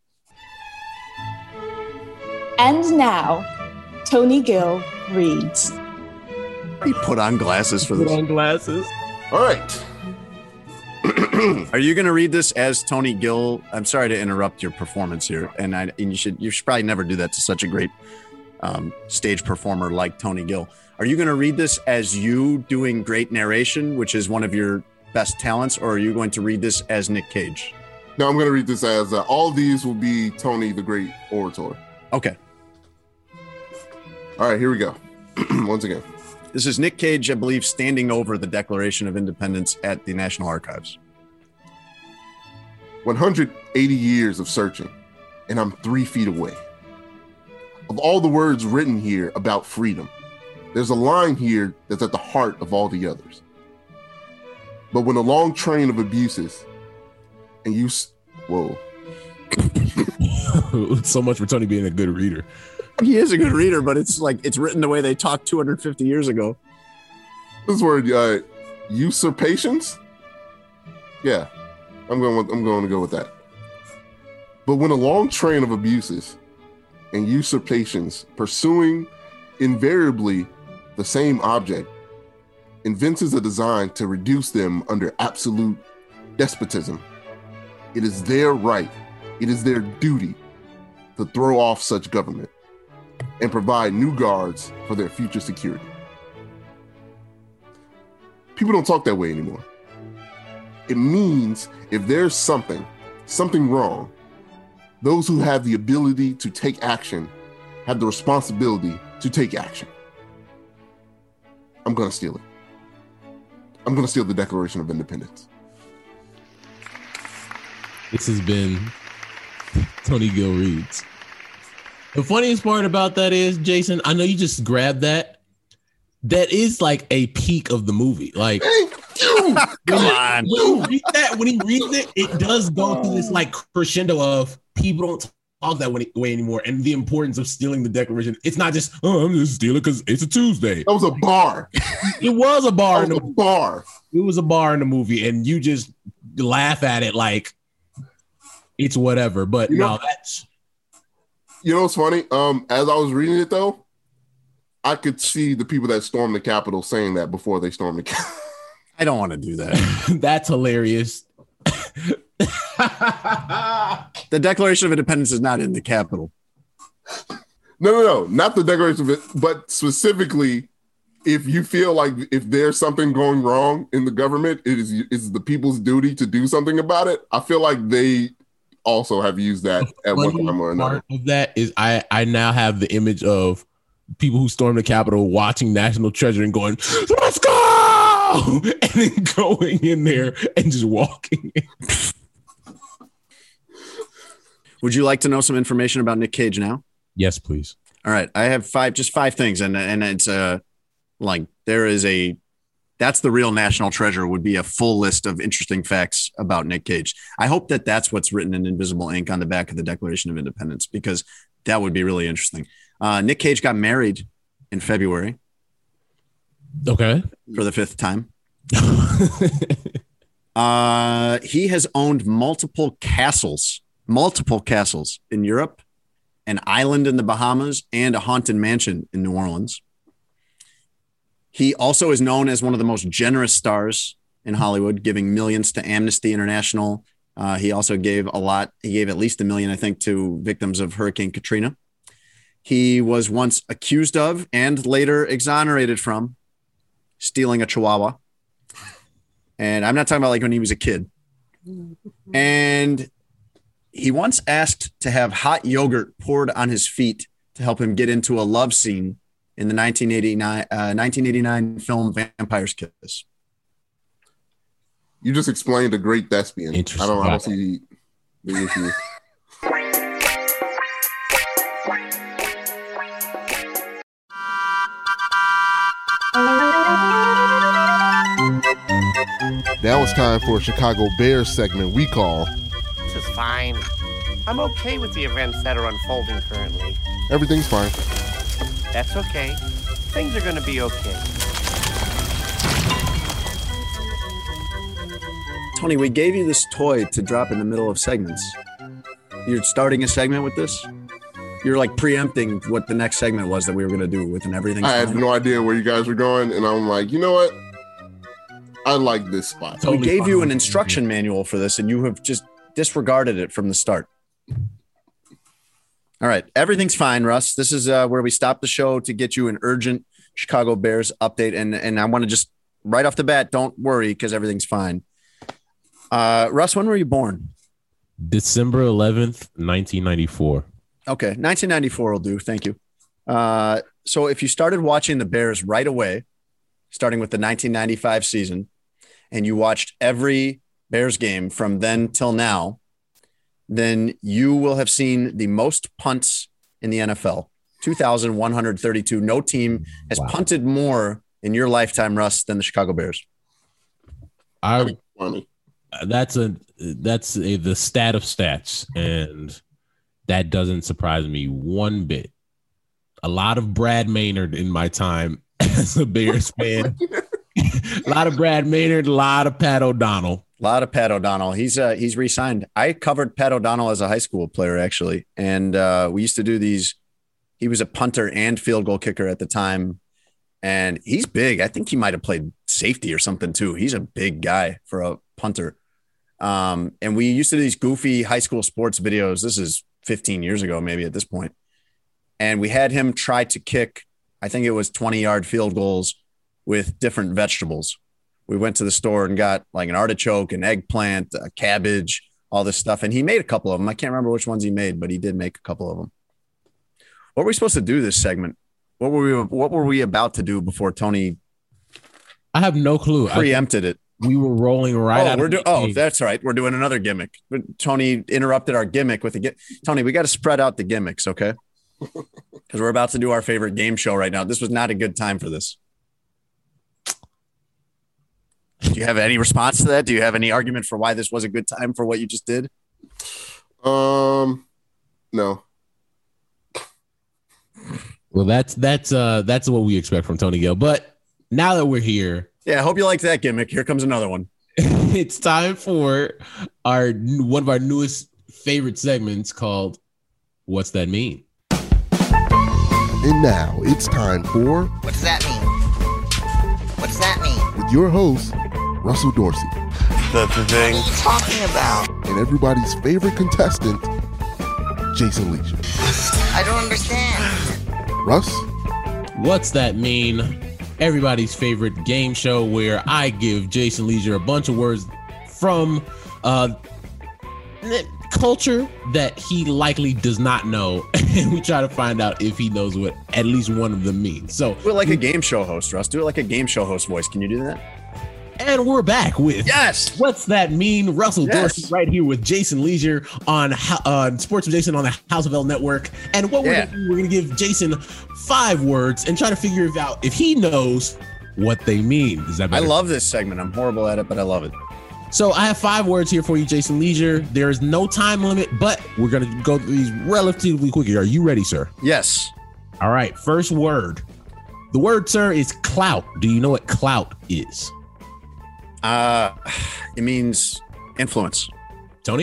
And now, Tony Gill reads. He put on glasses for put this. on glasses. All right. Are you going to read this as Tony Gill? I'm sorry to interrupt your performance here, and I and you should you should probably never do that to such a great um, stage performer like Tony Gill. Are you going to read this as you doing great narration, which is one of your best talents, or are you going to read this as Nick Cage? No, I'm going to read this as uh, all these will be Tony the Great Orator. Okay. All right, here we go. Once again. This is Nick Cage, I believe, standing over the Declaration of Independence at the National Archives. one hundred eighty years of searching, and I'm three feet away. Of all the words written here about freedom, there's a line here that's at the heart of all the others. But when a long train of abuses, and you, whoa. So much for Tony being a good reader. He is a good reader, but it's like it's written the way they talked two hundred fifty years ago. This word, uh, usurpations? Yeah, I'm going. With, I'm going to go with that. But when a long train of abuses and usurpations pursuing invariably the same object invents a design to reduce them under absolute despotism, it is their right, it is their duty to throw off such government and provide new guards for their future security. People don't talk that way anymore. It means if there's something, something wrong, those who have the ability to take action have the responsibility to take action. I'm gonna steal it. I'm gonna steal the Declaration of Independence. This has been Tony Gill Reads. The funniest part about that is, Jason, I know you just grabbed that. That is like a peak of the movie. Like, thank you. Come on. When, read that, when he reads it, it does go through this like crescendo of people don't talk that way anymore, and the importance of stealing the Declaration. It's not just, oh, I'm just stealing because it's a Tuesday. That was a bar. It was a bar. That was in the a bar. It was a bar in the movie, and you just laugh at it like it's whatever. But you know, no, that's. You know what's funny? Um, as I was reading it though, I could see the people that stormed the Capitol saying that before they stormed the Capitol. I don't want to do that. That's hilarious. The Declaration of Independence is not in the Capitol. No, no, no, not the Declaration of it, but specifically, if you feel like if there's something going wrong in the government, it is it's the people's duty to do something about it. I feel like they also have used that at one time or another. Part of that is I I now have the image of people who stormed the Capitol watching National Treasure and going, let's go, and then going in there and just walking in. Would you like to know some information about Nick Cage now? Yes, please. All right. I have five, just five things. And, and it's, uh, Like there is a, that's the real national treasure, would be a full list of interesting facts about Nick Cage. I hope that that's what's written in invisible ink on the back of the Declaration of Independence, because that would be really interesting. Uh, Nick Cage got married in February. Okay. For the fifth time. uh, he has owned multiple castles, multiple castles in Europe, an island in the Bahamas, and a haunted mansion in New Orleans. He also is known as one of the most generous stars in Hollywood, giving millions to Amnesty International. Uh, he also gave a lot. He gave at least a million, I think, to victims of Hurricane Katrina. He was once accused of and later exonerated from stealing a Chihuahua. And I'm not talking about like when he was a kid. And he once asked to have hot yogurt poured on his feet to help him get into a love scene in the nineteen eighty-nine, uh, nineteen eighty-nine film Vampire's Kiss. You just explained a great thespian. I don't, I don't see the issue. Now it's time for a Chicago Bears segment we call This is fine. I'm okay with the events that are unfolding currently. Everything's fine. That's okay. Things are going to be okay. Tony, we gave you this toy to drop in the middle of segments. You're starting a segment with this? You're like preempting what the next segment was that we were going to do with an everything. I had no idea where you guys were going, and I'm like, you know what? I like this spot. So we gave you an instruction manual for this, and you have just disregarded it from the start. All right. Everything's fine, Russ. This is uh, where we stop the show to get you an urgent Chicago Bears update. And, and I want to just right off the bat, don't worry, because everything's fine. Uh, Russ, when were you born? December eleventh, nineteen ninety-four. Okay. nineteen ninety-four will do. Thank you. Uh, so if you started watching the Bears right away, starting with the nineteen ninety-five season, and you watched every Bears game from then till now, then you will have seen the most punts in the N F L, two thousand one hundred thirty-two. No team has wow. punted more in your lifetime, Russ, than the Chicago Bears. I that's a that's a, the stat of stats, and that doesn't surprise me one bit. A lot of Brad Maynard in my time as a Bears fan. A lot of Brad Maynard, a lot of Pat O'Donnell. A lot of Pat O'Donnell. He's uh, he's re-signed. I covered Pat O'Donnell as a high school player, actually. And uh, we used to do these. He was a punter and field goal kicker at the time. And he's big. I think he might have played safety or something, too. He's a big guy for a punter. Um, and we used to do these goofy high school sports videos. This is fifteen years ago, maybe at this point. And we had him try to kick, I think it was twenty-yard field goals with different vegetables. We went to the store and got like an artichoke, an eggplant, a cabbage, all this stuff. And he made a couple of them. I can't remember which ones he made, but he did make a couple of them. What were we supposed to do this segment? What were we, what were we about to do before Tony? I have no clue. Preempted it. We were rolling right oh, out we're of do- the Oh, game. That's right. We're doing another gimmick. Tony interrupted our gimmick with a gimmick. Tony, we got to spread out the gimmicks, okay? Because we're about to do our favorite game show right now. This was not a good time for this. Do you have any response to that? Do you have any argument for why this was a good time for what you just did? Um, no. Well, that's that's uh that's what we expect from Tony Gill. But now that we're here, yeah, I hope you liked that gimmick. Here comes another one. It's time for our one of our newest favorite segments called "What's That Mean?" And now it's time for What does that mean? What's that mean? With your host, Russell Dorsey. That's the thing. What are you talking about? And everybody's favorite contestant, Jason Leisure. I don't understand. Russ? What's That Mean? Everybody's favorite game show where I give Jason Leisure a bunch of words from uh, culture that he likely does not know. And we try to find out if he knows what at least one of them means. So do it like a game show host, Russ. Do it like a game show host voice. Can you do that? And we're back with Yes. What's That Mean? Russell Yes. Dorsey right here with Jason Leisure on uh, Sports with Jason on the House of L Network. And what Yeah. we're going to do, we're going to give Jason five words and try to figure out if he knows what they mean. Is that I better? love this segment. I'm horrible at it, but I love it. So I have five words here for you, Jason Leisure. There is no time limit, but we're going to go through these relatively quickly. Are you ready, sir? Yes. All right. First word. The word, sir, is clout. Do you know what clout is? Uh, it means influence. Tony?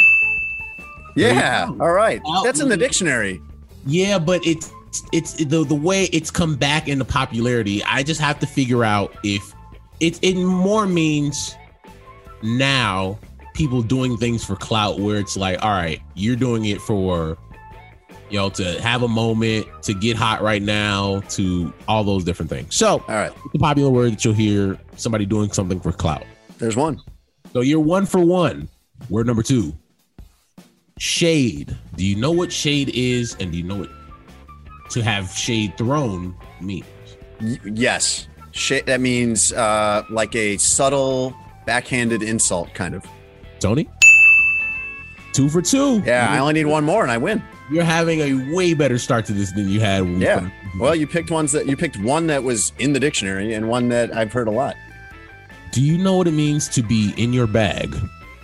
Yeah. All right. Clout That's in the means- dictionary. Yeah, but it's it's the the way it's come back into popularity. I just have to figure out if it it more means now people doing things for clout, where it's like, all right, you're doing it for, you know, to have a moment, to get hot right now, to all those different things. So, all right, the popular word that you'll hear somebody doing something for clout. There's one. So you're one for one. Word number two. Shade. Do you know what shade is, and do you know what to have shade thrown means? Y- yes. Sh- that means uh, like a subtle backhanded insult, kind of. Tony? Two for two. Yeah, I only need one more and I win. You're having a way better start to this than you had. When Yeah. We Well, you picked ones that you picked one that was in the dictionary and one that I've heard a lot. Do you know what it means to be in your bag?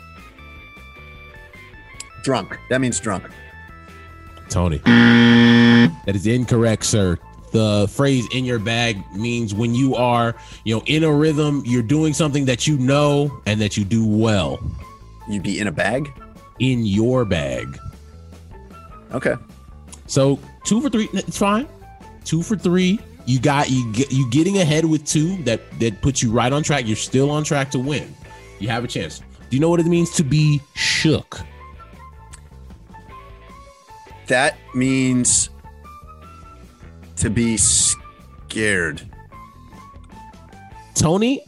Drunk. That means drunk. Tony. That is incorrect, sir. The phrase in your bag means when you are, you know, in a rhythm, you're doing something that you know and that you do well. You be in a bag? In your bag. Okay. So two for three, it's fine. Two for three. You got you get you getting ahead with two that that puts you right on track. You're still on track to win. You have a chance. Do you know what it means to be shook? That means to be scared. Tony?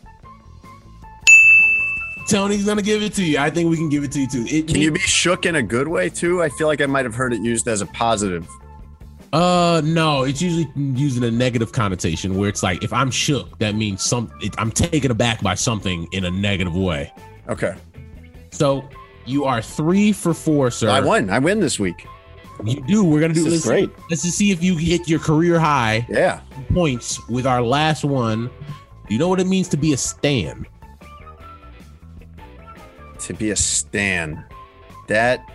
Tony's gonna give it to you. I think we can give it to you too. It Can you be shook in a good way too? I feel like I might have heard it used as a positive. Uh, no, it's usually using a negative connotation where it's like, if I'm shook, that means some. It, I'm taken aback by something in a negative way. Okay. So you are three for four, sir. I won. I win this week. You do. We're gonna do This is this. great. Let's just see if you hit your career high. Yeah. Points with our last one. Do you know what it means to be a stan? To be a stan. That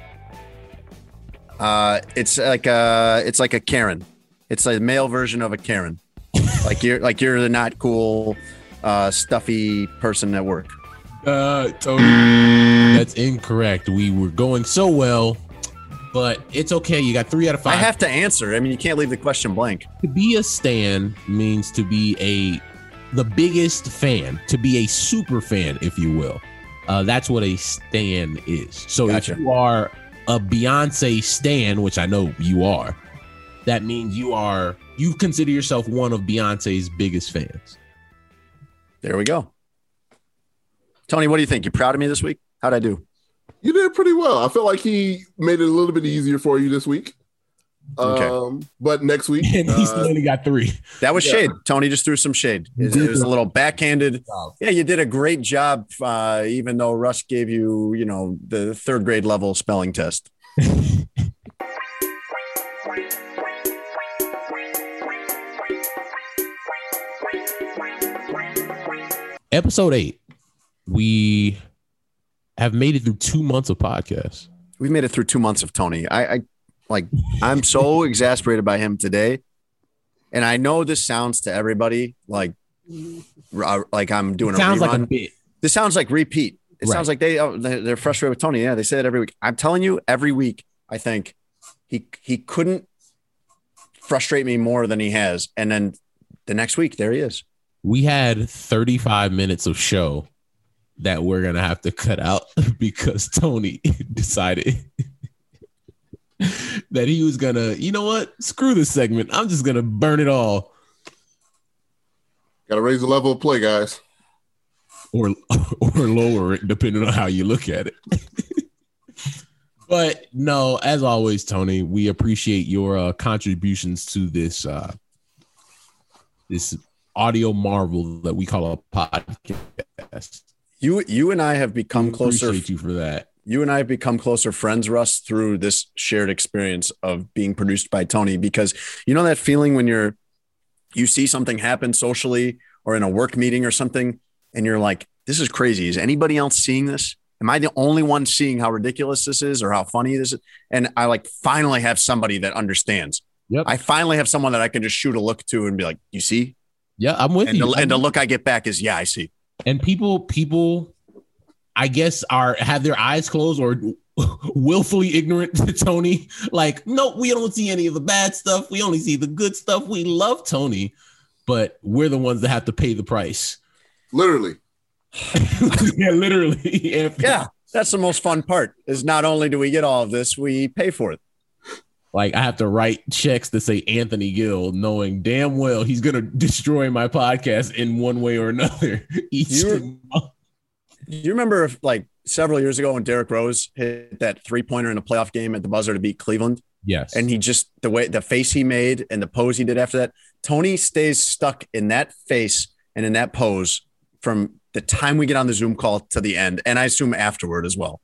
uh it's like a it's like a Karen. It's a male version of a Karen. like you're like you're the not cool uh stuffy person at work. Uh Tony. That's incorrect. We were going so well, but it's okay. You got three out of five. I have to answer. I mean, you can't leave the question blank. To be a stan means to be a the biggest fan, to be a super fan, if you will. Uh, that's what a stan is. So Gotcha. if you are a Beyonce stan, which I know you are, that means you are you consider yourself one of Beyonce's biggest fans. There we go. Tony, what do you think? You proud of me this week? How'd I do? You did pretty well. I feel like he made it a little bit easier for you this week. Okay. Um, but next week, And he still uh, only got three. That was Yeah. shade. Tony just threw some shade. It, it was a little backhanded. Yeah, you did a great job, uh, even though Russ gave you, you know, the third grade level spelling test. Episode eight. We have made it through two months of podcasts. We've made it through two months of Tony. I, I like, I'm so exasperated by him today. And I know this sounds to everybody like, uh, like I'm doing It sounds a rerun. like a bit. This sounds like repeat. It Right. sounds like they, oh, they- they're frustrated with Tony. Yeah, they say it every week. I'm telling you, every week, I think he he couldn't frustrate me more than he has. And then the next week, there he is. We had thirty-five minutes of show that we're going to have to cut out because Tony decided that he was going to, you know what? Screw this segment. I'm just going to burn it all. got to raise the level of play, guys. Or, or lower it, depending on how you look at it. But no, as always, Tony, we appreciate your uh, contributions to this uh, this audio marvel that we call a podcast. You you and I have become We closer. appreciate you for that. You and I have become closer friends, Russ, through this shared experience of being produced by Tony. Because you know that feeling when you're you see something happen socially or in a work meeting or something, and you're like, "This is crazy. Is anybody else seeing this? Am I the only one seeing how ridiculous this is or how funny this is?" And I like finally have somebody that understands. Yep. I finally have someone that I can just shoot a look to and be like, "You see?" Yeah, I'm with and you. The, I'm and the with look I get back is, "Yeah, I see." And people, people, I guess, are have their eyes closed or willfully ignorant to Tony. Like, no, we don't see any of the bad stuff. We only see the good stuff. We love Tony, but we're the ones that have to pay the price. Literally. Yeah, literally. Yeah, that's the most fun part. Is not only do we get all of this, we pay for it. Like, I have to write checks that say Anthony Gill, knowing damn well he's gonna destroy my podcast in one way or another. Each you, you remember if, like several years ago when Derrick Rose hit that three pointer in a playoff game at the buzzer to beat Cleveland? Yes. And he just the way the face he made and the pose he did after that. Tony stays stuck in that face and in that pose from the time we get on the Zoom call to the end, and I assume afterward as well.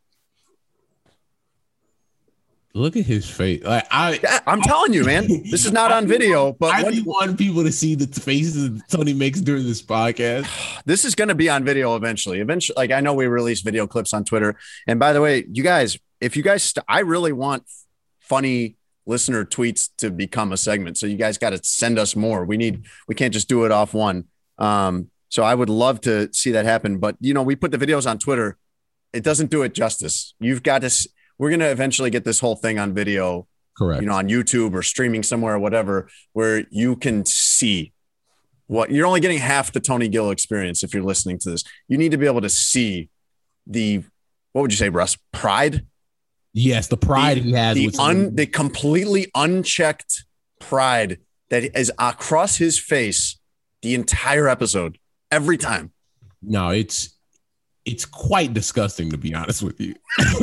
Look at his face. Like I, yeah, I'm telling you, man, this is not on video, but I when, do want people to see the faces that Tony makes during this podcast. This is going to be on video eventually. Eventually, like I know we release video clips on Twitter. And by the way, you guys, if you guys, st- I really want funny listener tweets to become a segment. So you guys got to send us more. We need, we can't just do it off one. Um, so I would love to see that happen. But, you know, we put the videos on Twitter. It doesn't do it justice. You've got to, we're going to eventually get this whole thing on video, correct? You know, on YouTube or streaming somewhere or whatever, where you can see what you're only getting half the Tony Gill experience. If you're listening to this, you need to be able to see the, what would you say, Russ? Pride? Yes. The pride the, he has. The, with un, the completely unchecked pride that is across his face the entire episode, every time. No, it's, it's quite disgusting, to be honest with you.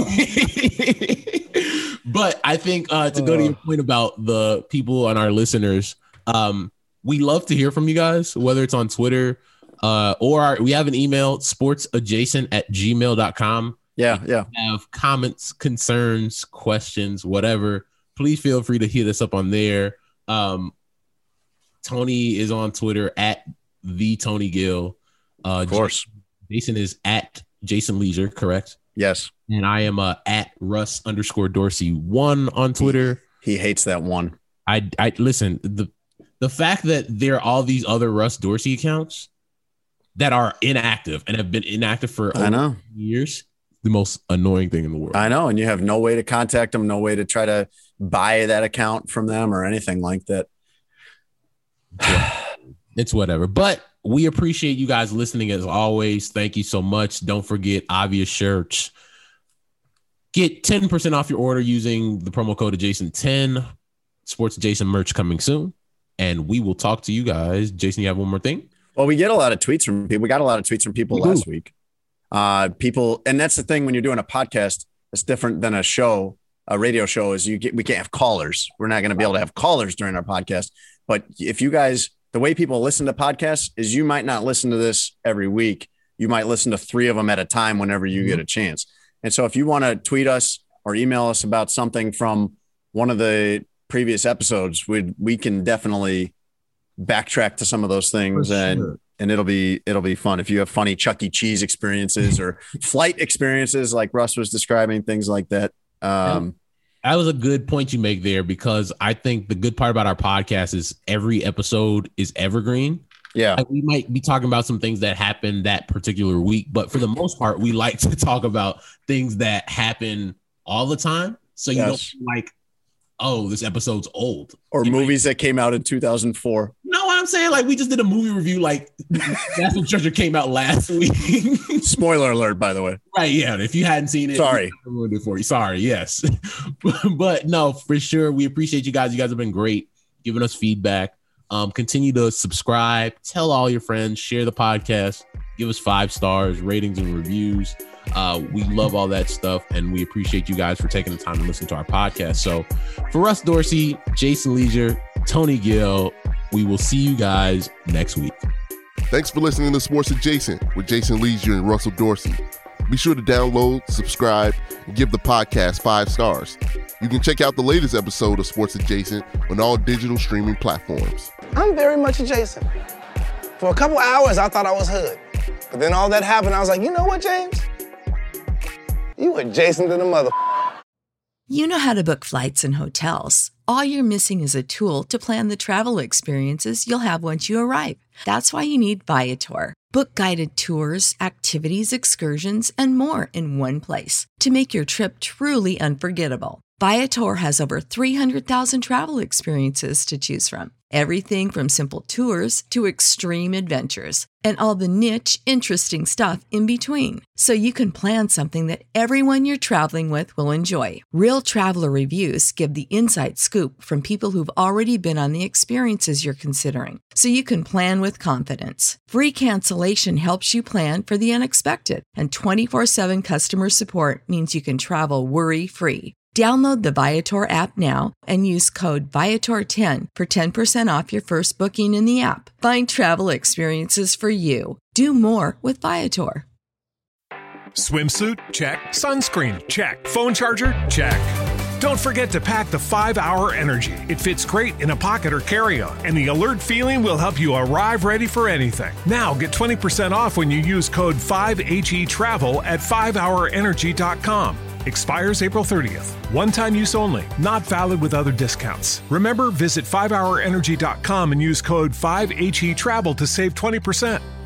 But I think uh, to go to your point about the people and our listeners, um, we love to hear from you guys, whether it's on Twitter uh, or our, we have an email, sportsadjacent at gmail dot com. Yeah, yeah. Have comments, concerns, questions, whatever. Please feel free to hit us up on there. Um, Tony is on Twitter at the Tony Gill. Uh, of course. Jason is at Jason Leisure, correct? Yes. And I am uh, at Russ underscore Dorsey one on Twitter. He, he hates that one. I, I listen, the the fact that there are all these other Russ Dorsey accounts that are inactive and have been inactive for I know. years, the most annoying thing in the world. I know. And you have no way to contact them, no way to try to buy that account from them or anything like that. It's whatever. But we appreciate you guys listening as always. Thank you so much. Don't forget Obvious Shirts. Get ten percent off your order using the promo code adjacent ten. Sports Adjacent merch coming soon. And we will talk to you guys. Jason, you have one more thing? Well, we get a lot of tweets from people. We got a lot of tweets from people we last do. week. Uh, people, and that's the thing when you're doing a podcast, it's different than a show, a radio show is you get, we can't have callers. We're not going to be able to have callers during our podcast. But if you guys, the way people listen to podcasts is you might not listen to this every week. You might listen to three of them at a time whenever you mm-hmm. get a chance. And so if you want to tweet us or email us about something from one of the previous episodes, we we can definitely backtrack to some of those things. For and sure. and it'll be it'll be fun. If you have funny Chuck E. Cheese experiences or flight experiences like Russ was describing, things like that. Um, that was a good point you make there, because I think the good part about our podcast is every episode is evergreen. Yeah. Like we might be talking about some things that happened that particular week, but for the most part, we like to talk about things that happen all the time. So you yes. don't feel like, oh, this episode's old. Or it movies might, that came out in two thousand four. You know what I'm saying? Like we just did a movie review, like National Treasure came out last week. Spoiler alert, by the way. Right, yeah. If you hadn't seen it, sorry. I ruined it for you. Sorry, yes. But no, for sure. We appreciate you guys. You guys have been great giving us feedback. Um, continue to subscribe, tell all your friends, share the podcast, give us five stars, ratings and reviews. Uh, we love all that stuff, and we appreciate you guys for taking the time to listen to our podcast. So for Russ Dorsey, Jason Leisure, Tony Gill, we will see you guys next week. Thanks for listening to Sports Adjacent with Jason Leisure and Russell Dorsey. Be sure to download, subscribe, and give the podcast five stars. You can check out the latest episode of Sports Adjacent on all digital streaming platforms. I'm very much adjacent. For a couple hours, I thought I was hood. But then all that happened, I was like, you know what, James? You adjacent to the mother. You know how to book flights and hotels. All you're missing is a tool to plan the travel experiences you'll have once you arrive. That's why you need Viator. Book guided tours, activities, excursions, and more in one place to make your trip truly unforgettable. Viator has over three hundred thousand travel experiences to choose from. Everything from simple tours to extreme adventures and all the niche, interesting stuff in between. So you can plan something that everyone you're traveling with will enjoy. Real traveler reviews give the inside scoop from people who've already been on the experiences you're considering. So you can plan with confidence. Free cancellation helps you plan for the unexpected. And twenty-four seven customer support means you can travel worry-free. Download the Viator app now and use code Viator ten for ten percent off your first booking in the app. Find travel experiences for you. Do more with Viator. Swimsuit? Check. Sunscreen? Check. Phone charger? Check. Don't forget to pack the five hour Energy. It fits great in a pocket or carry-on, and the alert feeling will help you arrive ready for anything. Now get twenty percent off when you use code five H E Travel at five hour energy dot com. Expires April thirtieth. One-time use only. Not valid with other discounts. Remember, visit five hour energy dot com and use code five H E Travel to save twenty percent.